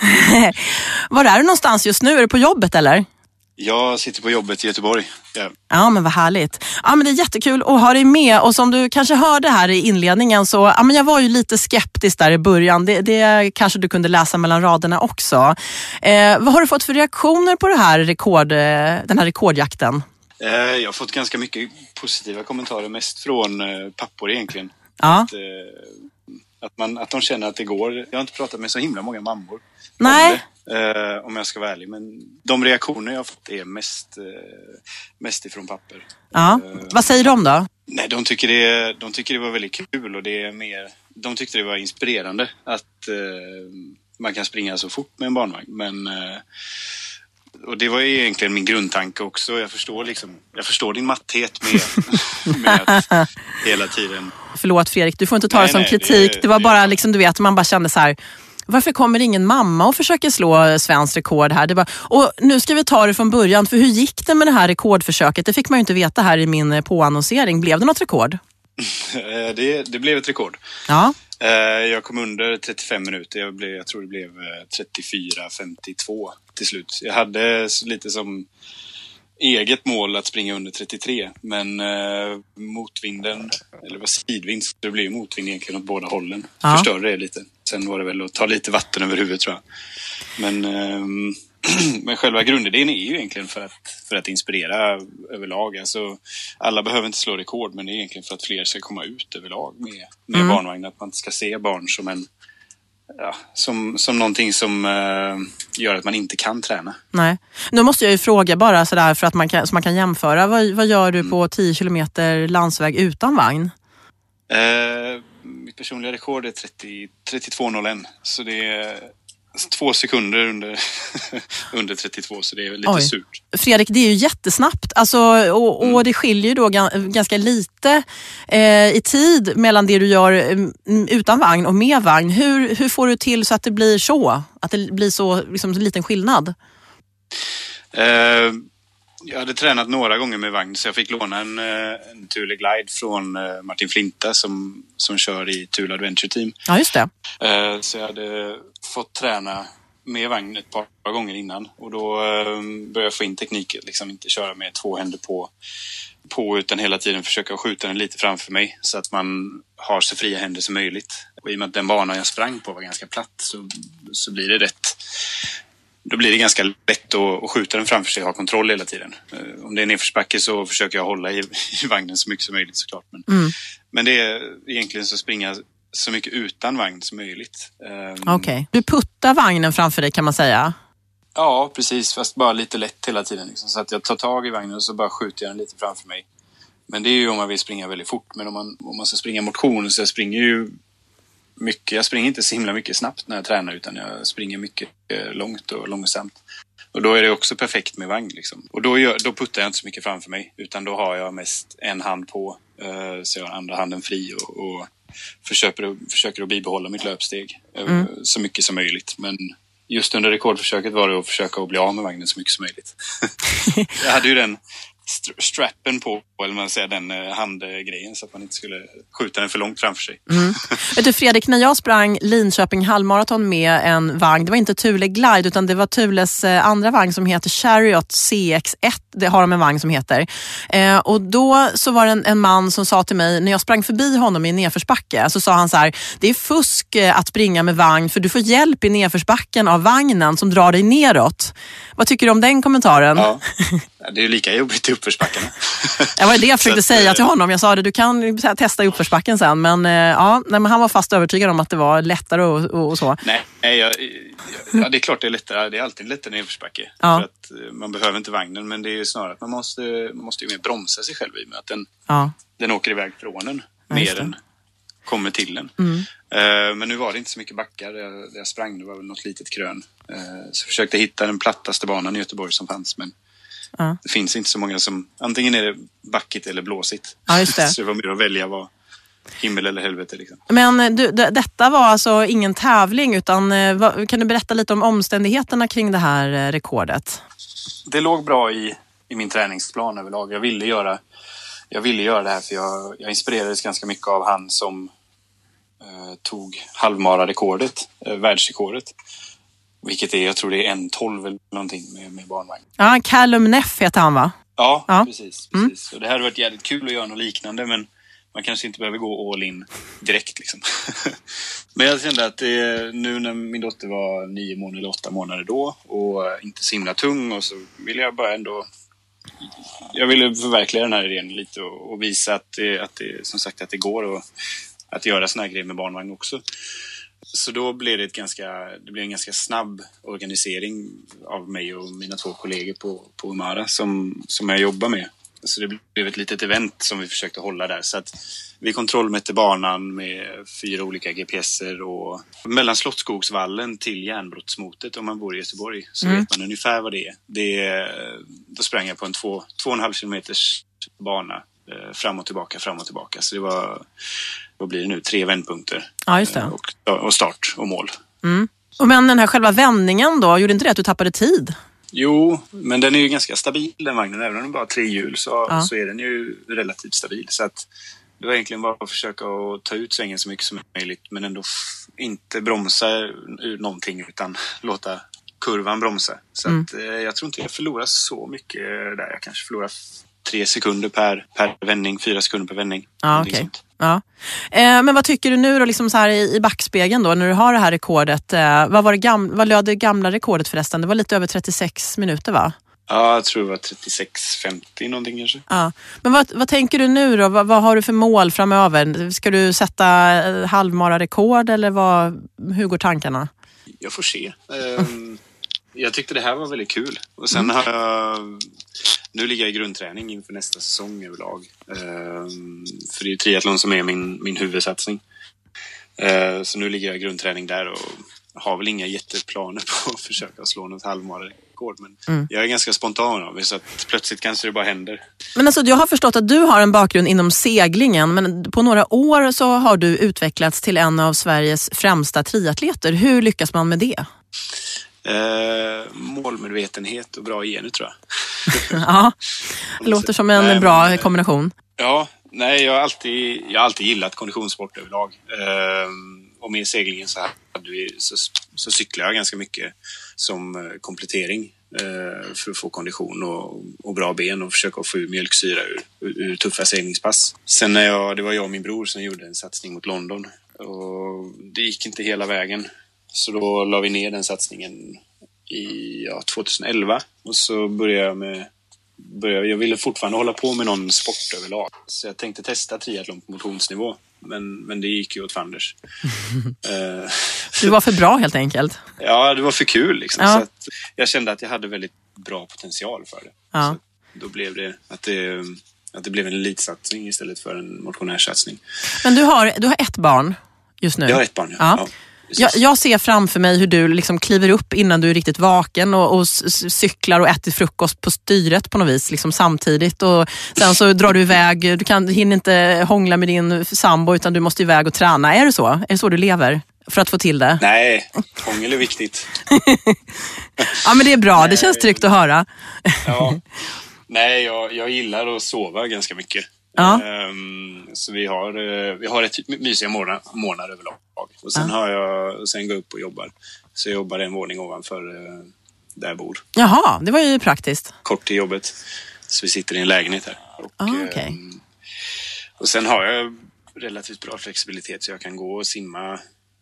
Var är du någonstans just nu? Är du på jobbet eller? Jag sitter på jobbet i Göteborg. Ja. Ja, men vad härligt. Ja, men det är jättekul att ha dig med. Och som du kanske hörde här i inledningen så ja, men jag var ju lite skeptisk där i början. Det, det kanske du kunde läsa mellan raderna också. Eh, vad har du fått för reaktioner på det här rekord, den här rekordjakten? Eh, jag har fått ganska mycket positiva kommentarer, mest från eh, pappor egentligen. Ja. Att, eh, att, man, att de känner att det går. Jag har inte pratat med så himla många mammor. Nej. Uh, om jag ska vara ärlig, men de reaktioner jag har fått är mest, uh, mest ifrån papper. Ja. Uh, vad säger de då? Nej, de tycker, det, de tycker det var väldigt kul och det är mer, de tyckte det var inspirerande att uh, man kan springa så fort med en barnvagn, men uh, och det var ju egentligen min grundtanke också. Jag förstår liksom, jag förstår din matthet med, med att hela tiden. Förlåt Fredrik, du får inte ta nej, det som nej, kritik. Det, det var det, bara liksom, du vet, man bara kände så här. Varför kommer ingen mamma och försöker slå svensk rekord här? Det bara, och nu ska vi ta det från början. För hur gick det med det här rekordförsöket? Det fick man ju inte veta här i min påannonsering. Blev det något rekord? det, det blev ett rekord. Ja. Jag kom under trettiofem minuter. Jag, blev, jag tror det blev trettiofyra femtiotvå till slut. Jag hade lite som eget mål att springa under trettiotre. Men eh, motvinden, eller vad sidvind, det blev motvind egentligen åt båda hållen. Ja. Förstörde det lite. Sen var det väl att ta lite vatten över huvudet tror jag. Men, eh, men själva grundidén är ju egentligen för att, för att inspirera överlag. Alltså, alla behöver inte slå rekord, men det är egentligen för att fler ska komma ut överlag med, med mm. barnvagn. Att man inte ska se barn som en Ja, som, som någonting som uh, gör att man inte kan träna. Nej. Nu måste jag ju fråga bara sådär för att man kan, så man kan jämföra. Vad, vad gör du på tio kilometer landsväg utan vagn? Uh, mitt personliga rekord är trettio, trettiotvå noll ett. Så det är två sekunder under, under trettiotvå, så det är lite Oj. surt. Fredrik, det är ju jättesnabbt. Alltså, och, och mm. det skiljer ju då ganska lite eh, i tid mellan det du gör utan vagn och med vagn. Hur, hur får du till så att det blir så? Att det blir så liksom, en liten skillnad? Uh, jag hade tränat några gånger med vagn, så jag fick låna en, en Thule Glide från Martin Flinta som, som kör i Thule Adventure Team. Ja, just det. Uh, så jag hade fått träna med vagn ett par, par gånger innan. Och då um, började jag få in tekniken. Liksom inte köra med två händer på, på utan hela tiden försöka skjuta den lite framför mig. Så att man har så fria händer som möjligt. Och i och med att den banan jag sprang på var ganska platt så, så blir det rätt. Då blir det ganska lätt att, att skjuta den framför sig och ha kontroll hela tiden. Uh, om det är nedförsbacke så försöker jag hålla i, i vagnen så mycket som möjligt såklart. Men, mm. men det är egentligen så springa så mycket utan vagn som möjligt. Um, Okej. Okay. Du puttar vagnen framför dig kan man säga? Ja, precis. Fast bara lite lätt hela tiden. Liksom. Så att jag tar tag i vagnen och så bara skjuter jag den lite framför mig. Men det är ju om man vill springa väldigt fort. Men om man, om man ska springa motion så jag springer ju mycket. Jag springer inte så himla mycket snabbt när jag tränar utan jag springer mycket långt och långsamt. Och då är det också perfekt med vagn liksom. Och då, gör, då puttar jag inte så mycket framför mig, utan då har jag mest en hand på, eh, så jag har andra handen fri och, och försöker, försöker att bibehålla mitt löpsteg eh, mm. så mycket som möjligt. Men just under rekordförsöket var det att försöka att bli av med vagnen så mycket som möjligt. Jag hade ju den st- strappen på, eller man säger den eh, handgrejen, så att man inte skulle skjuta den för långt framför sig. Mm. Vet du Fredrik, när jag sprang Linköping halvmaraton med en vagn, det var inte Thule Glide utan det var Thules eh, andra vagn som heter Chariot C X ett, det har de en vagn som heter. Eh, och då så var det en, en man som sa till mig, när jag sprang förbi honom i nedförsbacke, så sa han så här: det är fusk eh, att springa med vagn för du får hjälp i nedförsbacken av vagnen som drar dig neråt. Vad tycker du om den kommentaren? Ja, det är ju lika jobbigt i uppförsbackarna. Det var det jag försökte att, säga till honom. Jag sa det, du kan testa i uppförsbacken sen. Men, ja, nej, men han var fast övertygad om att det var lättare och, och, och så. Nej, jag, jag, ja, det är klart det är lättare. Det är alltid lättare i uppförsbacke. Ja. För att man behöver inte vagnen, men det är ju snarare att man måste, man måste ju mer bromsa sig själv i med att den, ja. den åker iväg från en Ja, mer än kommer till en. Mm. Uh, men nu var det inte så mycket backar där jag, där jag sprang. Det var väl något litet krön. Uh, så jag försökte hitta den plattaste banan i Göteborg som fanns, men ja. det finns inte så många som... Antingen är det backigt eller blåsigt. Ja, just det. Så det var mer att välja vad himmel eller helvete liksom. Men du, d- detta var alltså ingen tävling, utan eh, vad, kan du berätta lite om omständigheterna kring det här eh, rekordet? Det låg bra i, i min träningsplan överlag. Jag ville göra, jag ville göra det här för jag, jag inspirerades ganska mycket av han som eh, tog halvmara-rekordet, eh, världsrekordet. Vilket är, jag tror det är en tolv eller någonting med, med barnvagn. Ja, Callum Neff heter han, va? Ja, ja. precis. precis. Mm. Och det hade varit jävligt kul att göra något liknande, men man kanske inte behöver gå all in direkt liksom. Men jag kände att det, nu när min dotter var nio månader eller åtta månader då och inte så himla tung, och så ville jag bara ändå... Jag ville förverkliga den här idén lite och, och visa att det, att det, som sagt, att det går och att göra såna här grejer med barnvagn också. Så då blev det, ett ganska, det blev en ganska snabb organisering av mig och mina två kollegor på, på Umara som, som jag jobbar med. Så det blev ett litet event som vi försökte hålla där. Så att vi kontrollmätte banan med fyra olika G P S-er och mellan Slottsskogsvallen till Järnbrottsmotet om man bor i Göteborg. Så mm. vet man ungefär vad det är. Det är då sprang jag på en två, två och en halv kilometers bana eh, fram och tillbaka, fram och tillbaka. Så det var... Vad blir det nu? Tre vändpunkter. Ja, just det. Och, och start och mål. Mm. Och men den här själva vändningen då, gjorde inte det att du tappade tid? Jo, men den är ju ganska stabil den vagnen. Även om den bara har tre hjul så, ja. så är den ju relativt stabil. Så att det var egentligen bara att försöka att ta ut svängen så mycket som möjligt. Men ändå f- inte bromsa ur någonting utan låta kurvan bromsa. Så mm. att, eh, jag tror inte jag förlorar så mycket där. Jag kanske förlorar tre sekunder per, per vändning, fyra sekunder per vändning. Ja, okej. Okay. Ja. Eh, men vad tycker du nu då, liksom så här i, i backspegeln då, när du har det här rekordet? Eh, vad var det gam- vad löd det gamla rekordet förresten? Det var lite över trettiosex minuter, va? Ja, jag tror det var trettiosex femtio någonting kanske. Ja. Men vad, vad tänker du nu då? Vad, vad har du för mål framöver? Ska du sätta halvmara-rekord eller vad, hur går tankarna? Jag får se. Um, jag tyckte det här var väldigt kul. Och sen har jag... Nu ligger jag i grundträning inför nästa säsong överlag. Um, för det är ju triathlon som är min, min huvudsatsning. Uh, så nu ligger jag i grundträning där och har väl inga jätteplaner på att försöka slå något halvmara-rekord. Men mm. jag är ganska spontan av det, så att plötsligt kanske det bara händer. Men alltså, jag har förstått att du har en bakgrund inom seglingen, men på några år så har du utvecklats till en av Sveriges främsta triatleter. Hur lyckas man med det? Uh, målmedvetenhet och bra gener, tror jag. Ja, det låter som en nej, bra men, kombination. Ja, nej, jag har alltid, jag har alltid gillat konditionssport överlag. Uh, och med seglingen så, hade vi, så, så cyklar jag ganska mycket som komplettering uh, för att få kondition och, och bra ben och försöka få ur mjölksyra ur, ur, ur tuffa seglingspass. Sen när jag, det var jag och min bror som gjorde en satsning mot London och det gick inte hela vägen. Så då la vi ner den satsningen i ja, tjugoelva och så började jag med började, jag ville fortfarande hålla på med någon sport överlag. Så jag tänkte testa triathlon på motionsnivå, men, men det gick ju åt fanders. uh, Du var för bra helt enkelt. Ja, det var för kul liksom. Ja. Så att jag kände att jag hade väldigt bra potential för det. Ja. Så då blev det att det att det blev en elitsatsning istället för en motionärsatsning. Men du har, du har ett barn just nu? Jag har ett barn, ja. ja. ja. Jag, jag ser framför mig hur du liksom kliver upp innan du är riktigt vaken och, och s- cyklar och äter frukost på styret på något vis liksom samtidigt. Och sen så drar du iväg, du kan, hinner inte hångla med din sambo utan du måste iväg och träna. Är det så? Är det så du lever? För att få till det? Nej, hångel är viktigt. Ja, men det är bra, det känns tryggt att höra. Ja. Nej, jag, jag gillar att sova ganska mycket. Ja. Um, så vi har, uh, vi har ett mysiga månader, månader överlag. Och sen, Ja. har jag, och sen går jag upp och jobbar. Så jag jobbar en våning ovanför uh, där jag bor. Jaha, det var ju praktiskt. Kort till jobbet. Så vi sitter i en lägenhet här. Och, Ah, okay. um, och sen har jag relativt bra flexibilitet så jag kan gå och simma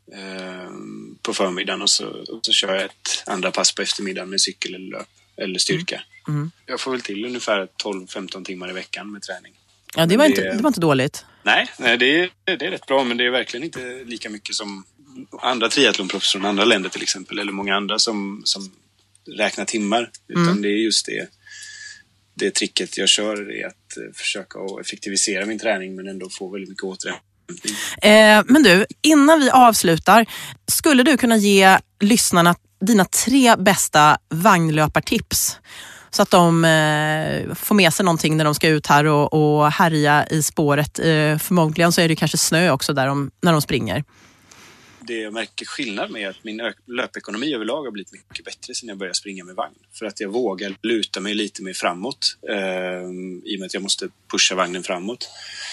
um, på förmiddagen och så, och så kör jag ett andra pass på eftermiddagen med cykel eller löp eller styrka. Mm. Mm. Jag får väl till ungefär tolv femton timmar i veckan med träning. Ja, det var, det, inte, det var inte dåligt. Nej, nej det, är, det är rätt bra, men det är verkligen inte lika mycket som andra triathlonproffs från andra länder till exempel, eller många andra som, som räknar timmar. Utan Mm. det är just det, det tricket jag kör är att försöka att effektivisera min träning men ändå få väldigt mycket återhämtning. Eh, men du, innan vi avslutar, skulle du kunna ge lyssnarna dina tre bästa vagnlöpartips? Så att de eh, får med sig någonting när de ska ut här och, och härja i spåret. Eh, förmodligen så är det kanske snö också där de, när de springer. Det jag märker skillnad med att min ö- löpekonomi överlag har blivit mycket bättre sedan jag började springa med vagn. För att jag vågar luta mig lite mer framåt eh, i och med att jag måste pusha vagnen framåt.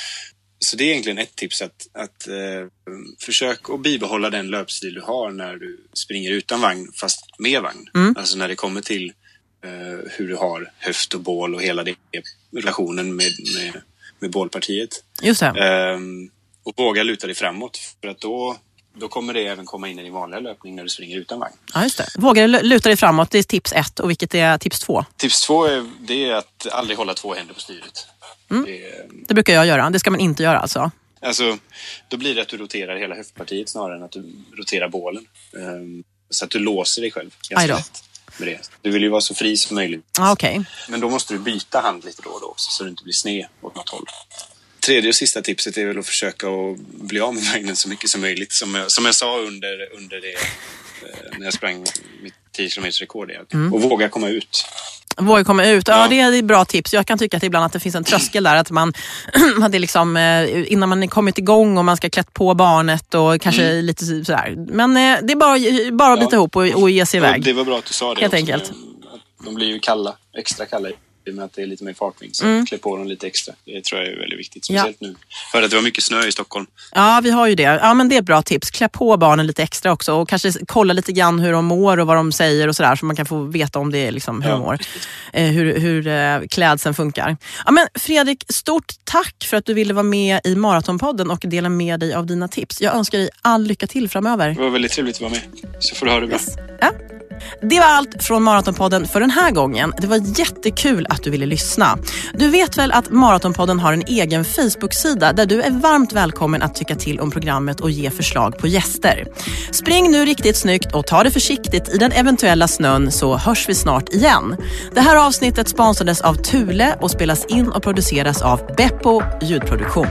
Så det är egentligen ett tips att, att eh, försök att bibehålla den löpstil du har när du springer utan vagn fast med vagn. Mm. Alltså när det kommer till Uh, hur du har höft och bål och hela det relationen med, med, med bålpartiet. Just det. Um, och våga luta dig framåt för att då, då kommer det även komma in i din vanliga löpning när du springer utan vagn. Ja, just det. Våga luta dig framåt, det är tips ett. Och vilket är tips två? Tips två är, det är att aldrig hålla två händer på styret. Mm. Det, det brukar jag göra, det ska man inte göra alltså. Alltså, då blir det att du roterar hela höftpartiet snarare än att du roterar bålen. Um, så att du låser dig själv ganska lätt. Med det. Du vill ju vara så fri som möjligt. Ah, okay. Men då måste du byta hand lite då och då också, så du inte blir sned åt något håll. Tredje och sista tipset är väl att försöka att bli av med vagnen så mycket som möjligt. Som jag, som jag sa under, under det eh, när jag sprang mitt tio kilometer rekord. Mm. Och våga komma ut. Våga komma ut, ja, ja det är ett bra tips. Jag kan tycka att ibland att det finns en tröskel där. Att man, att det liksom, innan man kommit igång och man ska klätt på barnet och kanske mm. lite sådär. Men det är bara, bara att bita ja. ihop och, och ge sig iväg. Det var bra att du sa det. Helt också. enkelt. De blir ju kalla, extra kalla med att det är lite mer fartvind. Så mm. klä på dem lite extra. Det tror jag är väldigt viktigt. Speciellt ja. nu. För att det var mycket snö i Stockholm. Ja, vi har ju det. Ja, men det är ett bra tips. Klä på barnen lite extra också. Och kanske kolla lite grann hur de mår och vad de säger och sådär. Så man kan få veta om det är liksom hur ja. de mår. Eh, hur hur eh, klädseln funkar. Ja, men Fredrik, stort tack för att du ville vara med i Maratonpodden och dela med dig av dina tips. Jag önskar dig all lycka till framöver. Det var väldigt trevligt att vara med. Så får du ha det bra. Yes. Ja. Det var allt från Maratonpodden för den här gången. Det var jättekul att du ville lyssna. Du vet väl att Maratonpodden har en egen Facebook-sida där du är varmt välkommen att tycka till om programmet och ge förslag på gäster. Spring nu riktigt snyggt och ta det försiktigt i den eventuella snön, så hörs vi snart igen. Det här avsnittet sponsrades av Thule och spelas in och produceras av Beppo ljudproduktion.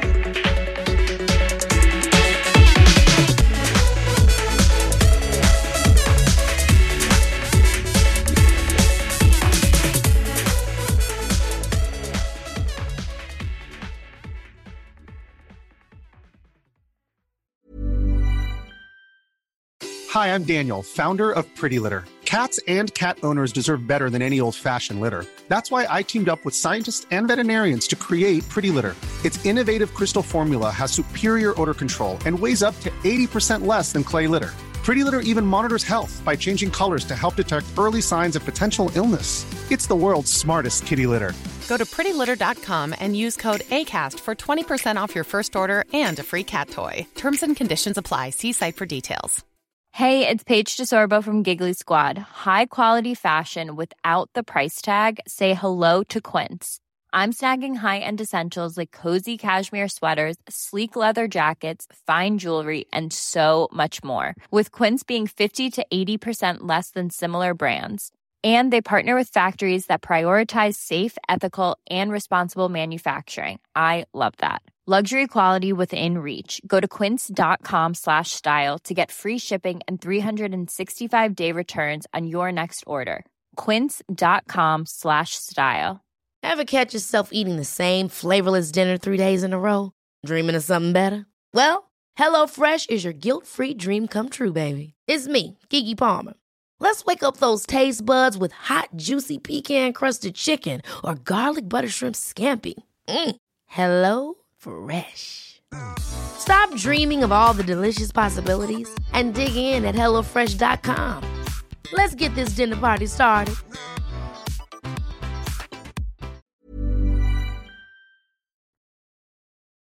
Hi, I'm Daniel, founder of Pretty Litter. Cats and cat owners deserve better than any old-fashioned litter. That's why I teamed up with scientists and veterinarians to create Pretty Litter. Its innovative crystal formula has superior odor control and weighs up to eighty percent less than clay litter. Pretty Litter even monitors health by changing colors to help detect early signs of potential illness. It's the world's smartest kitty litter. Go to pretty litter dot com and use code ACAST for twenty percent off your first order and a free cat toy. Terms and conditions apply. See site for details. Hey, it's Paige DeSorbo from Giggly Squad. High quality fashion without the price tag. Say hello to Quince. I'm snagging high-end essentials like cozy cashmere sweaters, sleek leather jackets, fine jewelry, and so much more. With Quince being fifty to eighty percent less than similar brands. And they partner with factories that prioritize safe, ethical, and responsible manufacturing. I love that. Luxury quality within reach. Go to quince.com slash style to get free shipping and three sixty-five day returns on your next order. Quince.com slash style. Ever catch yourself eating the same flavorless dinner three days in a row? Dreaming of something better? Well, HelloFresh is your guilt-free dream come true, baby. It's me, Keke Palmer. Let's wake up those taste buds with hot, juicy pecan-crusted chicken or garlic butter shrimp scampi. Mm. Hello Fresh. Stop dreaming of all the delicious possibilities and dig in at hello fresh dot com. Let's get this dinner party started.